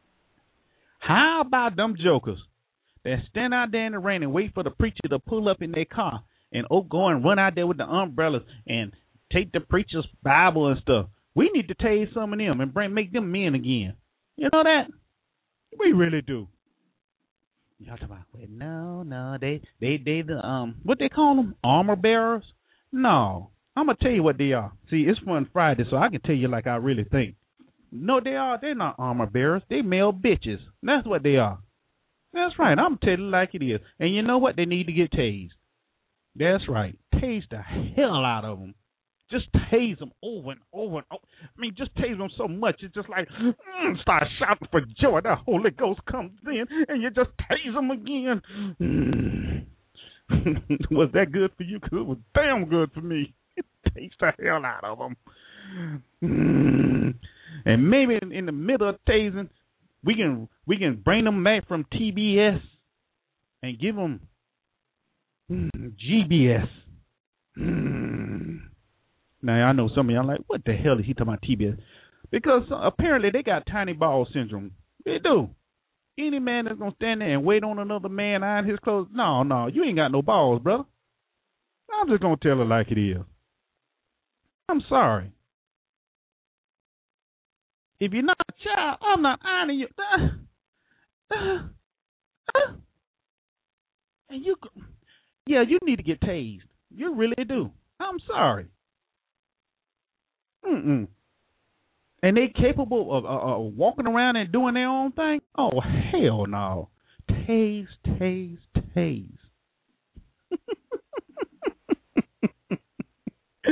How about them jokers that stand out there in the rain and wait for the preacher to pull up in their car and oh, go and run out there with the umbrellas and take the preacher's Bible and stuff? We need to tase some of them and bring make them men again. You know that? We really do. Y'all talking about, well, no, no, they, they, they, the um, what they call them? Armor bearers? No. I'm going to tell you what they are. See, it's Fun Friday, so I can tell you like I really think. No, they are. They're not armor bearers. They male bitches. That's what they are. That's right. I'm telling you like it is. And you know what? They need to get tased. That's right. Tase the hell out of them. Just tase them over and over and over. I mean, just tase them so much. It's just like, mm, start shouting for joy. The Holy Ghost comes in, and you just tase them again. Mm. Was that good for you? Because it was damn good for me. Takes the hell out of them. Mm. And maybe in, in the middle of tasing, we can we can bring them back from T B S and give them mm, G B S. Mm. Now, I know some of y'all like, what the hell is he talking about T B S? Because apparently they got tiny ball syndrome. They do. Any man that's going to stand there and wait on another man iron his clothes, no, no, you ain't got no balls, brother. I'm just going to tell it like it is. I'm sorry. If you're not a child, I'm not ironing you. Uh, uh, uh, and you, yeah, you need to get tased. You really do. I'm sorry. Mm-mm. And they capable of uh, uh, walking around and doing their own thing? Oh, hell no. Tase, tase, tase.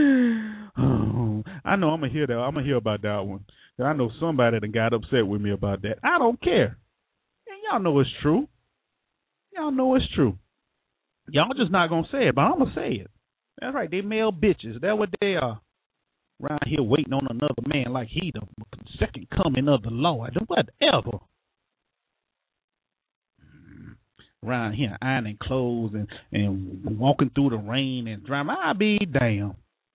Oh, I know I'm gonna hear that. I'm gonna hear about that one. I know somebody that got upset with me about that. I don't care. And y'all know it's true. Y'all know it's true. Y'all just not gonna say it, but I'm gonna say it. That's right. They male bitches. That's what they are. Around here waiting on another man like he the second coming of the Lord. Whatever. Around here ironing clothes and, and walking through the rain and driving. I'll be damn.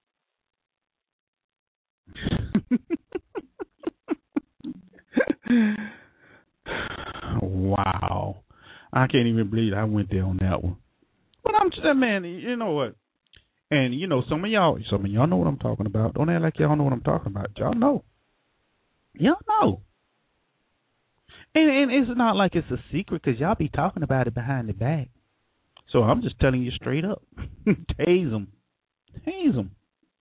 Wow. I can't even believe I went there on that one. But I'm just, man, you know what? And, you know, some of y'all, some of y'all know what I'm talking about. Don't act like y'all know what I'm talking about. Y'all know. Y'all know. And, and it's not like it's a secret because y'all be talking about it behind the back. So I'm just telling you straight up. Tase them. Tase them.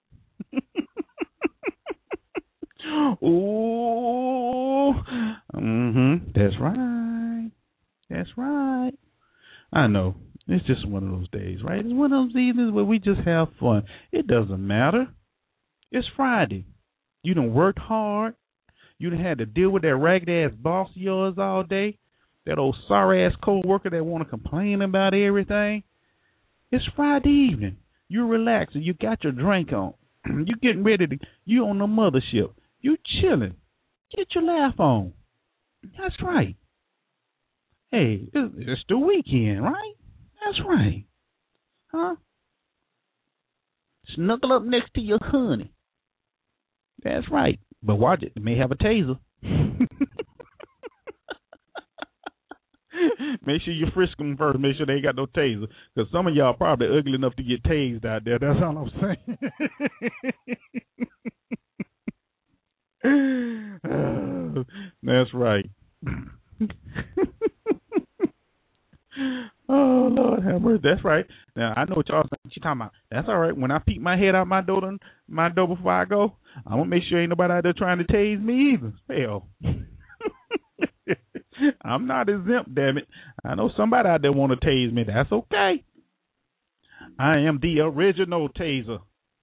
Ooh. Mm-hmm. That's right. That's right. I know. It's just one of those days, right? It's one of those evenings where we just have fun. It doesn't matter. It's Friday. You done worked hard. You done had to deal with that ragged-ass boss of yours all day. That old sorry-ass co-worker that want to complain about everything. It's Friday evening. You relaxing. You got your drink on. You getting ready to, you on the mothership. You chilling. Get your laugh on. That's right. Hey, it's, it's the weekend, right? That's right. Huh? Snuggle up next to your honey. That's right. But watch it. It may have a taser. Make sure you frisk them first. Make sure they ain't got no taser. Because some of y'all probably ugly enough to get tased out there. That's all I'm saying. That's right. Oh, Lord have mercy. That's right. Now, I know what y'all saying. She talking about. That's all right. When I peek my head out my door, my door before I go, I'm going to make sure ain't nobody out there trying to tase me either. Hell. I'm not exempt, damn it. I know somebody out there want to tase me. That's okay. I am the original taser.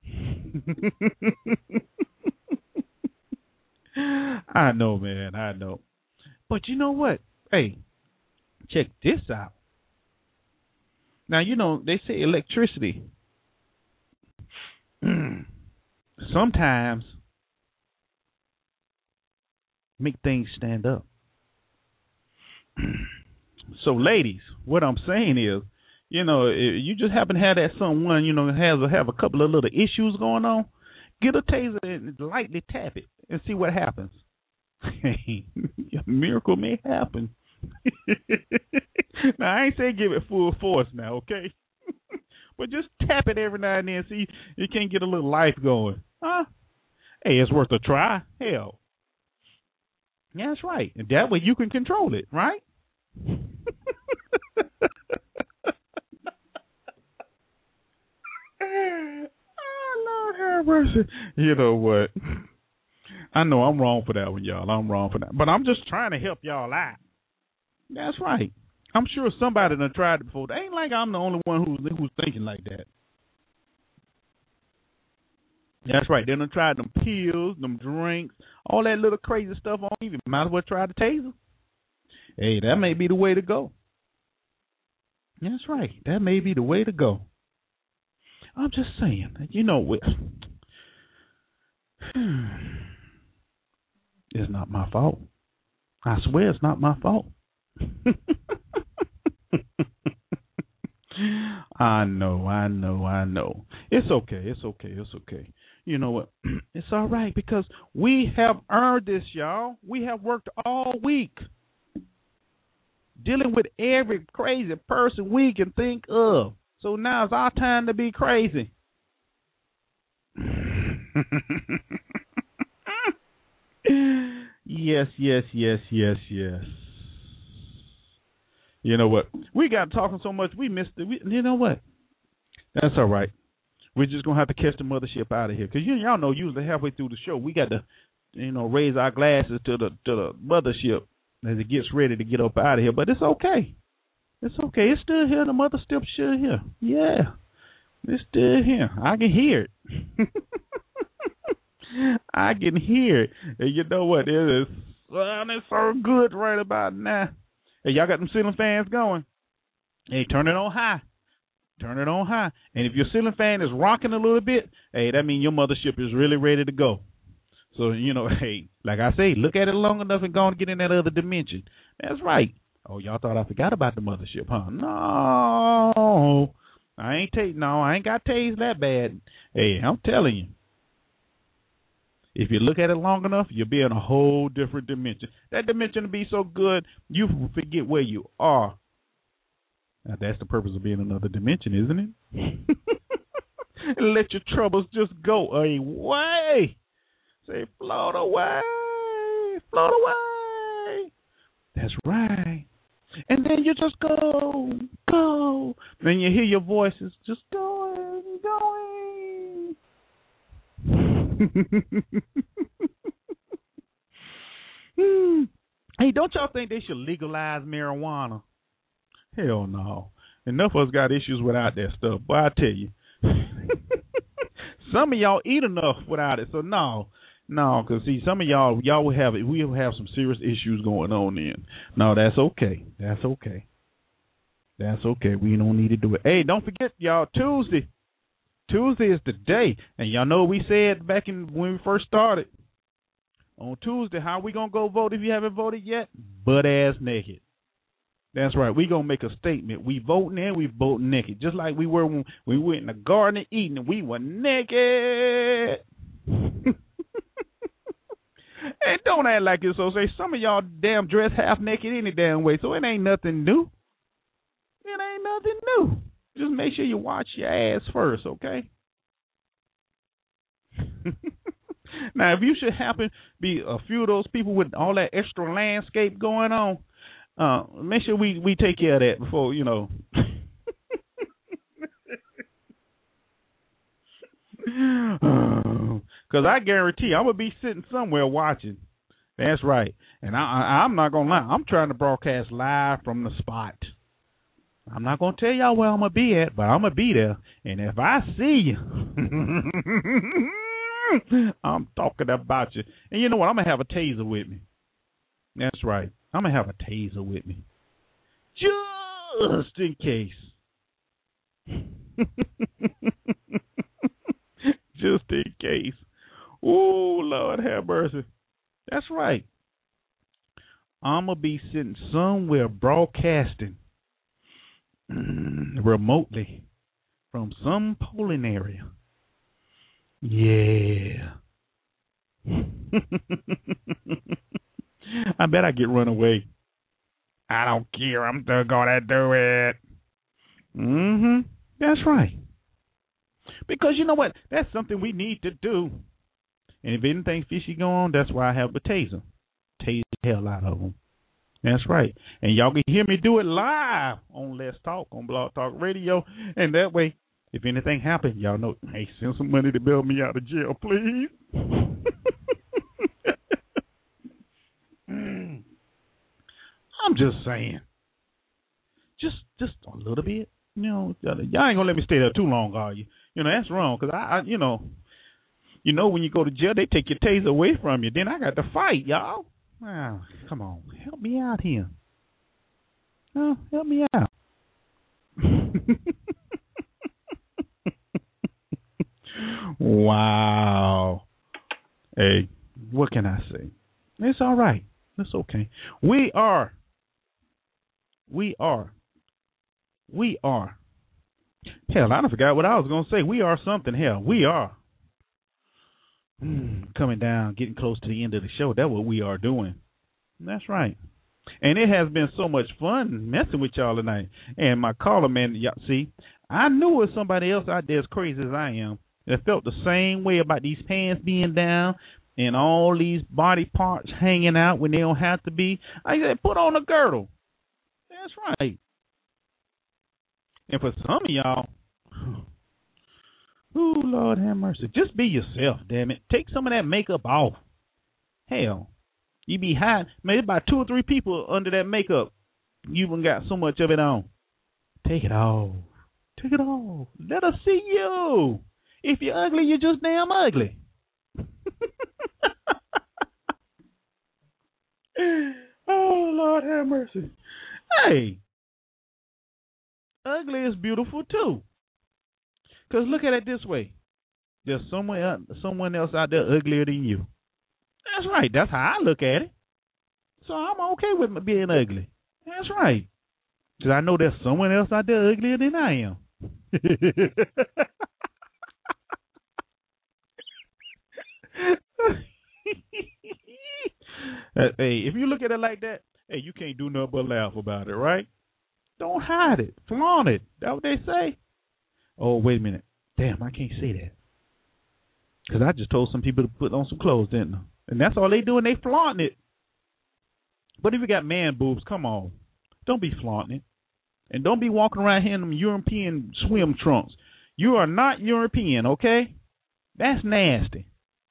I know, man. I know. But you know what? Hey, check this out. Now, you know, they say electricity sometimes make things stand up. So, ladies, what I'm saying is, you know, if you just happen to have that someone, you know, has a, have a couple of little issues going on, get a taser and lightly tap it and see what happens. A miracle may happen. Now, I ain't saying give it full force now, okay? But just tap it every now and then, see if you can't get a little life going. Huh? Hey, it's worth a try. Hell. Yeah, that's right. And that way you can control it, right? Oh, Lord have mercy. You know what? I know I'm wrong for that one, y'all. I'm wrong for that. But I'm just trying to help y'all out. That's right. I'm sure somebody done tried it before. It ain't like I'm the only one who's who's thinking like that. That's right. They done tried them pills, them drinks, all that little crazy stuff on you. Might as well try the taser. Hey, that may be the way to go. That's right. That may be the way to go. I'm just saying. You know what? It's not my fault. I swear it's not my fault. I know, I know, I know. It's okay, it's okay, it's okay. You know what? It's all right because we have earned this, y'all. We have worked all week dealing with every crazy person we can think of. So now it's our time to be crazy. Yes, yes, yes, yes, yes. You know what? We got talking so much, we missed it. We, you know what? That's all right. We're just going to have to catch the mothership out of here. Because you, y'all know usually halfway through the show, we got to, you know, raise our glasses to the to the mothership as it gets ready to get up out of here. But it's okay. It's okay. It's still here. The mothership's still here. Yeah. It's still here. I can hear it. I can hear it. And you know what? It is sounding so good right about now. Hey, y'all got them ceiling fans going. Hey, turn it on high. Turn it on high. And if your ceiling fan is rocking a little bit, hey, that means your mothership is really ready to go. So, you know, hey, like I say, look at it long enough and go and get in that other dimension. That's right. Oh, y'all thought I forgot about the mothership, huh? No. I ain't take no, I ain't got tased that bad. Hey, I'm telling you. If you look at it long enough, you'll be in a whole different dimension. That dimension will be so good, you forget where you are. Now, that's the purpose of being in another dimension, isn't it? And let your troubles just go away. Say, float away, float away. That's right. And then you just go, go. Then you hear your voices just going, going. hmm. Hey, don't y'all think they should legalize marijuana? Hell no. Enough of us got issues without that stuff. But I tell you, some of y'all eat enough without it. So no, no, because see, some of y'all, y'all will have it. We will have some serious issues going on then. No, that's okay. That's okay. That's okay. We don't need to do it. Hey, don't forget, y'all, Tuesday. Tuesday is the day. And y'all know what we said back in when we first started. On Tuesday, how we going to go vote if you haven't voted yet? Butt ass naked. That's right. We going to make a statement. We voting and we voting naked. Just like we were when we went in the Garden of Eden and we were naked. And don't act like it's so. Say some of y'all damn dress half naked any damn way. So it ain't nothing new. It ain't nothing new. Just make sure you wash your ass first, okay? Now, if you should happen to be a few of those people with all that extra landscape going on, uh, make sure we, we take care of that before, you know. Because I guarantee I'm going to be sitting somewhere watching. That's right. And I, I, I'm not going to lie. I'm trying to broadcast live from the spot. I'm not going to tell y'all where I'm going to be at, but I'm going to be there. And if I see you, I'm talking about you. And you know what? I'm going to have a taser with me. That's right. I'm going to have a taser with me. Just in case. Just in case. Oh, Lord have mercy. That's right. I'm going to be sitting somewhere broadcasting remotely from some polling area. Yeah. I bet I get run away. I don't care. I'm still gonna do it. Mm-hmm. That's right. Because you know what? That's something we need to do. And if anything fishy going on, that's why I have the taser. Tase the hell out of them. That's right. And y'all can hear me do it live on Let's Talk, on Blog Talk Radio. And that way, if anything happens, y'all know, hey, send some money to bail me out of jail, please. I'm just saying. Just just a little bit. You know, y'all ain't going to let me stay there too long, are you? You know, that's wrong. Because, I, I, you know, you know, when you go to jail, they take your taser away from you. Then I got to fight, y'all. Oh, come on. Help me out here. Oh, help me out. Wow. Hey, what can I say? It's all right. It's okay. We are. We are. We are. Hell, I forgot what I was going to say. We are something. Hell, we are. Mm, coming down, getting close to the end of the show. That's what we are doing. That's right. And it has been so much fun messing with y'all tonight. And my caller, man, y'all see, I knew it was somebody else out there as crazy as I am that felt the same way about these pants being down and all these body parts hanging out when they don't have to be. I said, put on a girdle. That's right. And for some of y'all, oh, Lord have mercy, just be yourself, damn it. Take some of that makeup off. Hell, you be hiding. Maybe about two or three people under that makeup. You even got so much of it on. Take it off. Take it off. Let us see you. If you're ugly, you're just damn ugly. Oh, Lord have mercy. Hey, ugly is beautiful too. Because look at it this way. There's someone, someone else out there uglier than you. That's right. That's how I look at it. So I'm okay with being ugly. That's right. Because I know there's someone else out there uglier than I am. Hey, if you look at it like that, hey, you can't do nothing but laugh about it, right? Don't hide it. Flaunt it. That's what they say. Oh, wait a minute. Damn, I can't say that. Because I just told some people to put on some clothes, didn't I? And that's all they do, and they flaunt it. But if you got man boobs, come on. Don't be flaunting it. And don't be walking around here in them European swim trunks. You are not European, okay? That's nasty.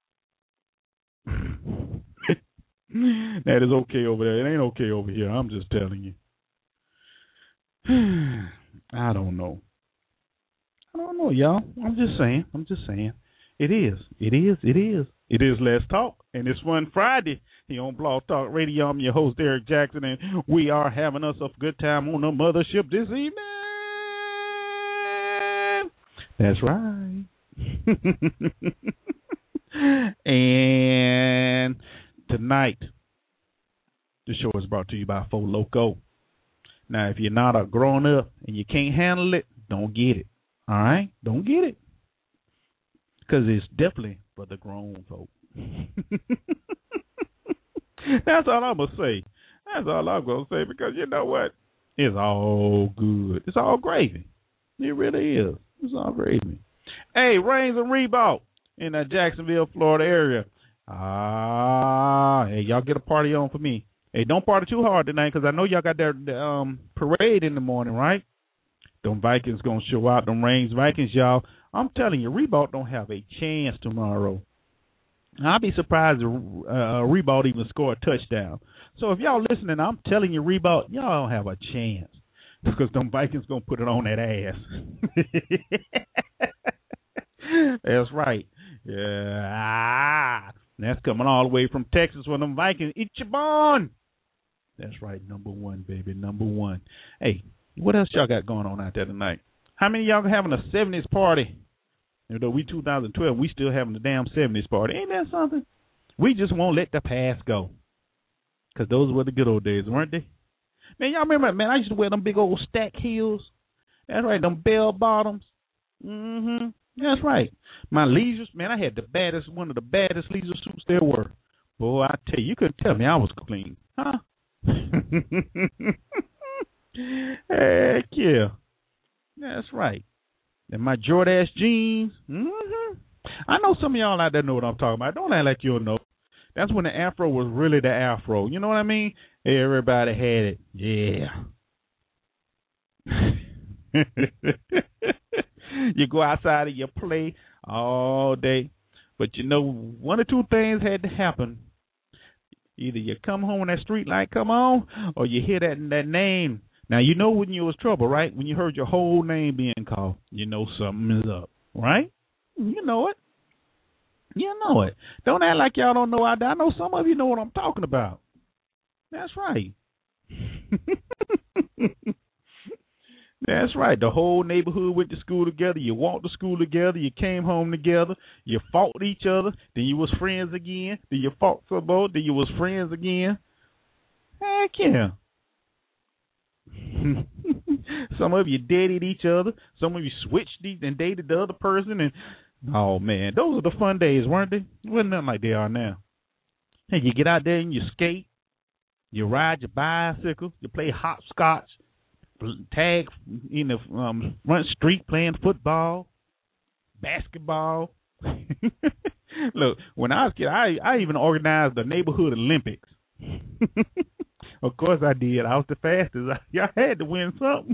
That is okay over there. It ain't okay over here. I'm just telling you. I don't know. I don't know, y'all. I'm just saying. I'm just saying. It is. It is. It is. It is Let's Talk. And it's Fun Friday here on Blog Talk Radio. I'm your host, Eric Jackson, and we are having us a good time on the mothership this evening. That's right. And tonight, the show is brought to you by Four Loco. Now, if you're not a grown up and you can't handle it, don't get it. All right? Don't get it. Because it's definitely for the grown folk. That's all I'm going to say. That's all I'm going to say because you know what? It's all good. It's all gravy. It really is. It's all gravy. Hey, Rains and Reebok in the Jacksonville, Florida area. Ah, hey, y'all get a party on for me. Hey, don't party too hard tonight because I know y'all got their um, parade in the morning, right? Them Vikings going to show out. Them Rains Vikings, y'all. I'm telling you, Reebok don't have a chance tomorrow. I'll be surprised if uh, Reebok even score a touchdown. So if y'all listening, I'm telling you, Reebok, y'all don't have a chance because them Vikings going to put it on that ass. That's right. Yeah. That's coming all the way from Texas when them Vikings eat your bun. That's right. Number one, baby. Number one. Hey, what else y'all got going on out there tonight? How many of y'all having a seventies party? You know, we two thousand twelve, we still having the damn seventies party. Ain't that something? We just won't let the past go. Because those were the good old days, weren't they? Man, y'all remember, man, I used to wear them big old stack heels. That's right, them bell bottoms. Mm-hmm. That's right. My leisure, man, I had the baddest, one of the baddest leisure suits there were. Boy, I tell you, you couldn't tell me I was clean. Huh? Heck yeah. That's right. And my Jordache jeans. Mm-hmm. I know some of y'all out there know what I'm talking about. Don't act like you don't know. That's when the afro was really the afro. You know what I mean? Everybody had it. Yeah. You go outside and you play all day. But you know, one or two things had to happen. Either you come home when that street light come on, or you hear that that name. Now, you know when you was trouble, right? When you heard your whole name being called, you know something is up, right? You know it. You know it. Don't act like y'all don't know out there. I know some of you know what I'm talking about. That's right. That's right. The whole neighborhood went to school together. You walked to school together. You came home together. You fought each other. Then you was friends again. Then you fought some more. Then you was friends again. Heck yeah. Some of you dated each other. Some of you switched and dated the other person. And oh man, those were the fun days, weren't they? It wasn't nothing like they are now. Hey, you get out there and you skate. You ride your bicycle. You play hopscotch. Tag in the um, front street playing football, basketball. Look, when I was a kid, I, I even organized the neighborhood Olympics. Of course I did. I was the fastest. Y'all had to win something.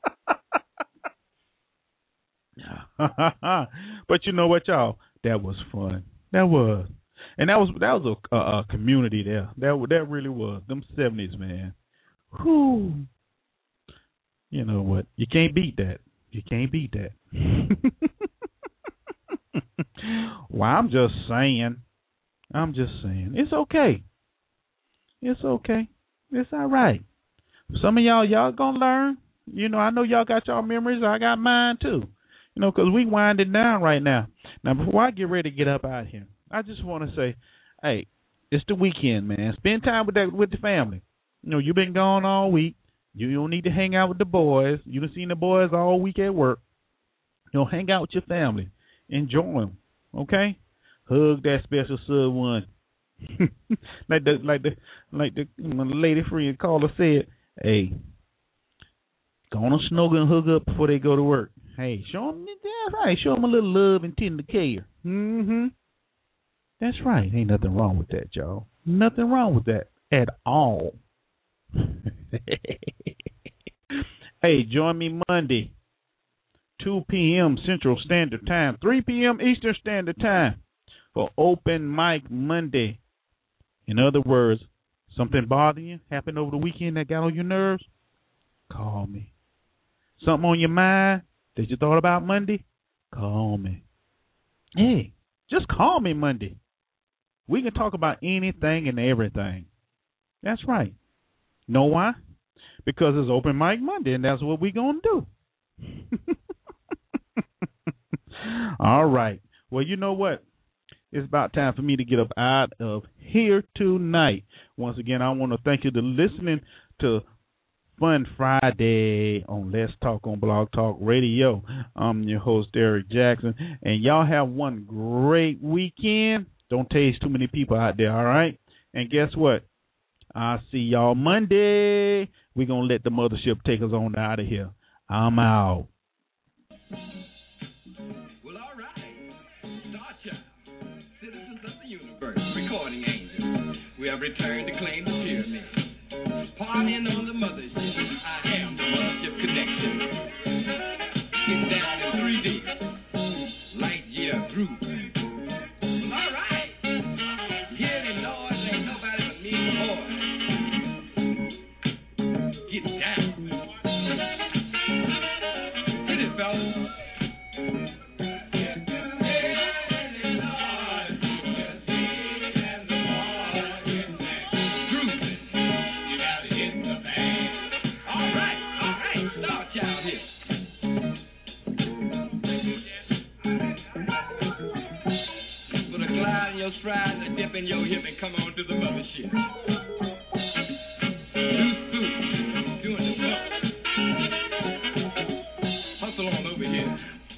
But you know what, y'all? That was fun. That was. And that was that was a, a, a community there. That that really was. Them seventies, man. Whew. You know what? You can't beat that. You can't beat that. Well, I'm just saying. I'm just saying. It's okay. It's okay. It's all right. Some of y'all, y'all gonna learn. You know, I know y'all got y'all memories. I got mine too. You know, because we winding down right now. Now, before I get ready to get up out here, I just want to say, hey, it's the weekend, man. Spend time with that with the family. You know, you've been gone all week. You don't need to hang out with the boys. You done seen the boys all week at work. You know, hang out with your family. Enjoy them. Okay? Hug that special sub one. like the like the like the, my lady friend caller said, hey, go on and snuggle and hug up before they go to work. Hey, show them, that's right, show them a little love and tender care. Mm-hmm. That's right. Ain't nothing wrong with that, y'all. Nothing wrong with that at all. Hey, join me Monday, two p.m. Central Standard Time, three p.m. Eastern Standard Time for Open Mic Monday. In other words, something bothering you, happened over the weekend that got on your nerves? Call me. Something on your mind that you thought about Monday? Call me. Hey, just call me Monday. We can talk about anything and everything. That's right. Know why? Because it's Open Mic Monday, and that's what we're going to do. All right. Well, you know what? It's about time for me to get up out of here tonight. Once again, I want to thank you for listening to Fun Friday on Let's Talk on Blog Talk Radio. I'm your host, Derek Jackson, and y'all have one great weekend. Don't taste too many people out there, all right? And guess what? I'll see y'all Monday. We're going to let the mothership take us on out of here. I'm out. Well, all right. Star Child, citizens of the universe, recording angels. We have returned to claim the pyramid. Partying on the mothership. I am the mothership connection. Get down in three D. Light year group. Well, all right. Hear the noise, ain't nobody but me and the boys. Get down. Hit it, fellas. Stride and a dip in your hip and come on to the mothership. Loose food, doing the stuff. Hustle on over here.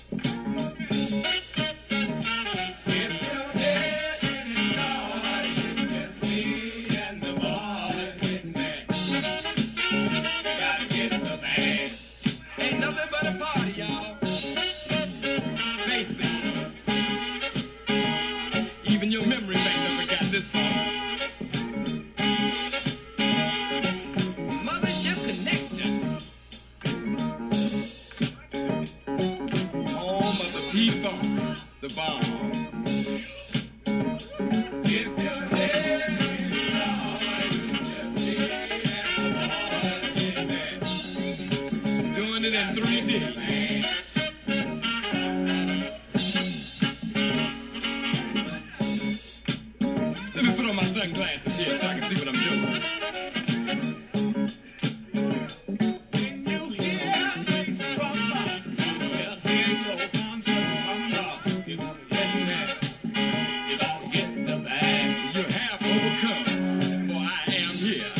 If you're dead in the Lord, it's me and the boys with me. You gotta get the band. Ain't nothing but a party, y'all. Face it. Even your memory bank never got this far. Mothership Connection. Home of the people, the bomb. If you're dead in the Lord, just me and the boys. Doing it in three D. Sunglasses here so I can see what I'm doing. Can you hear me from the yes, yes, I'm I'm you don't get the bag. You have overcome, for I am here.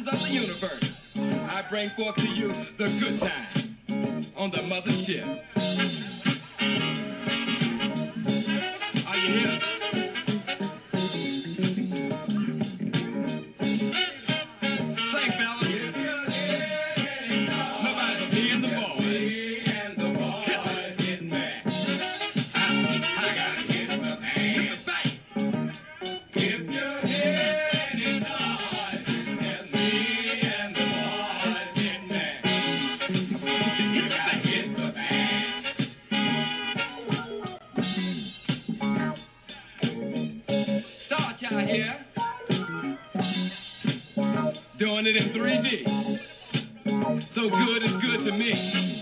citizens of the universe, I bring forth to you the good time on the mothership. Are you here? Sing, fellas. Nobody's a me and the boy. Me and the boy getting back. I, I gotta get the man back. If your head is hard, and me and the boy getting back. You gotta get the man. Start y'all here. Doing it in three D. So good is good to me.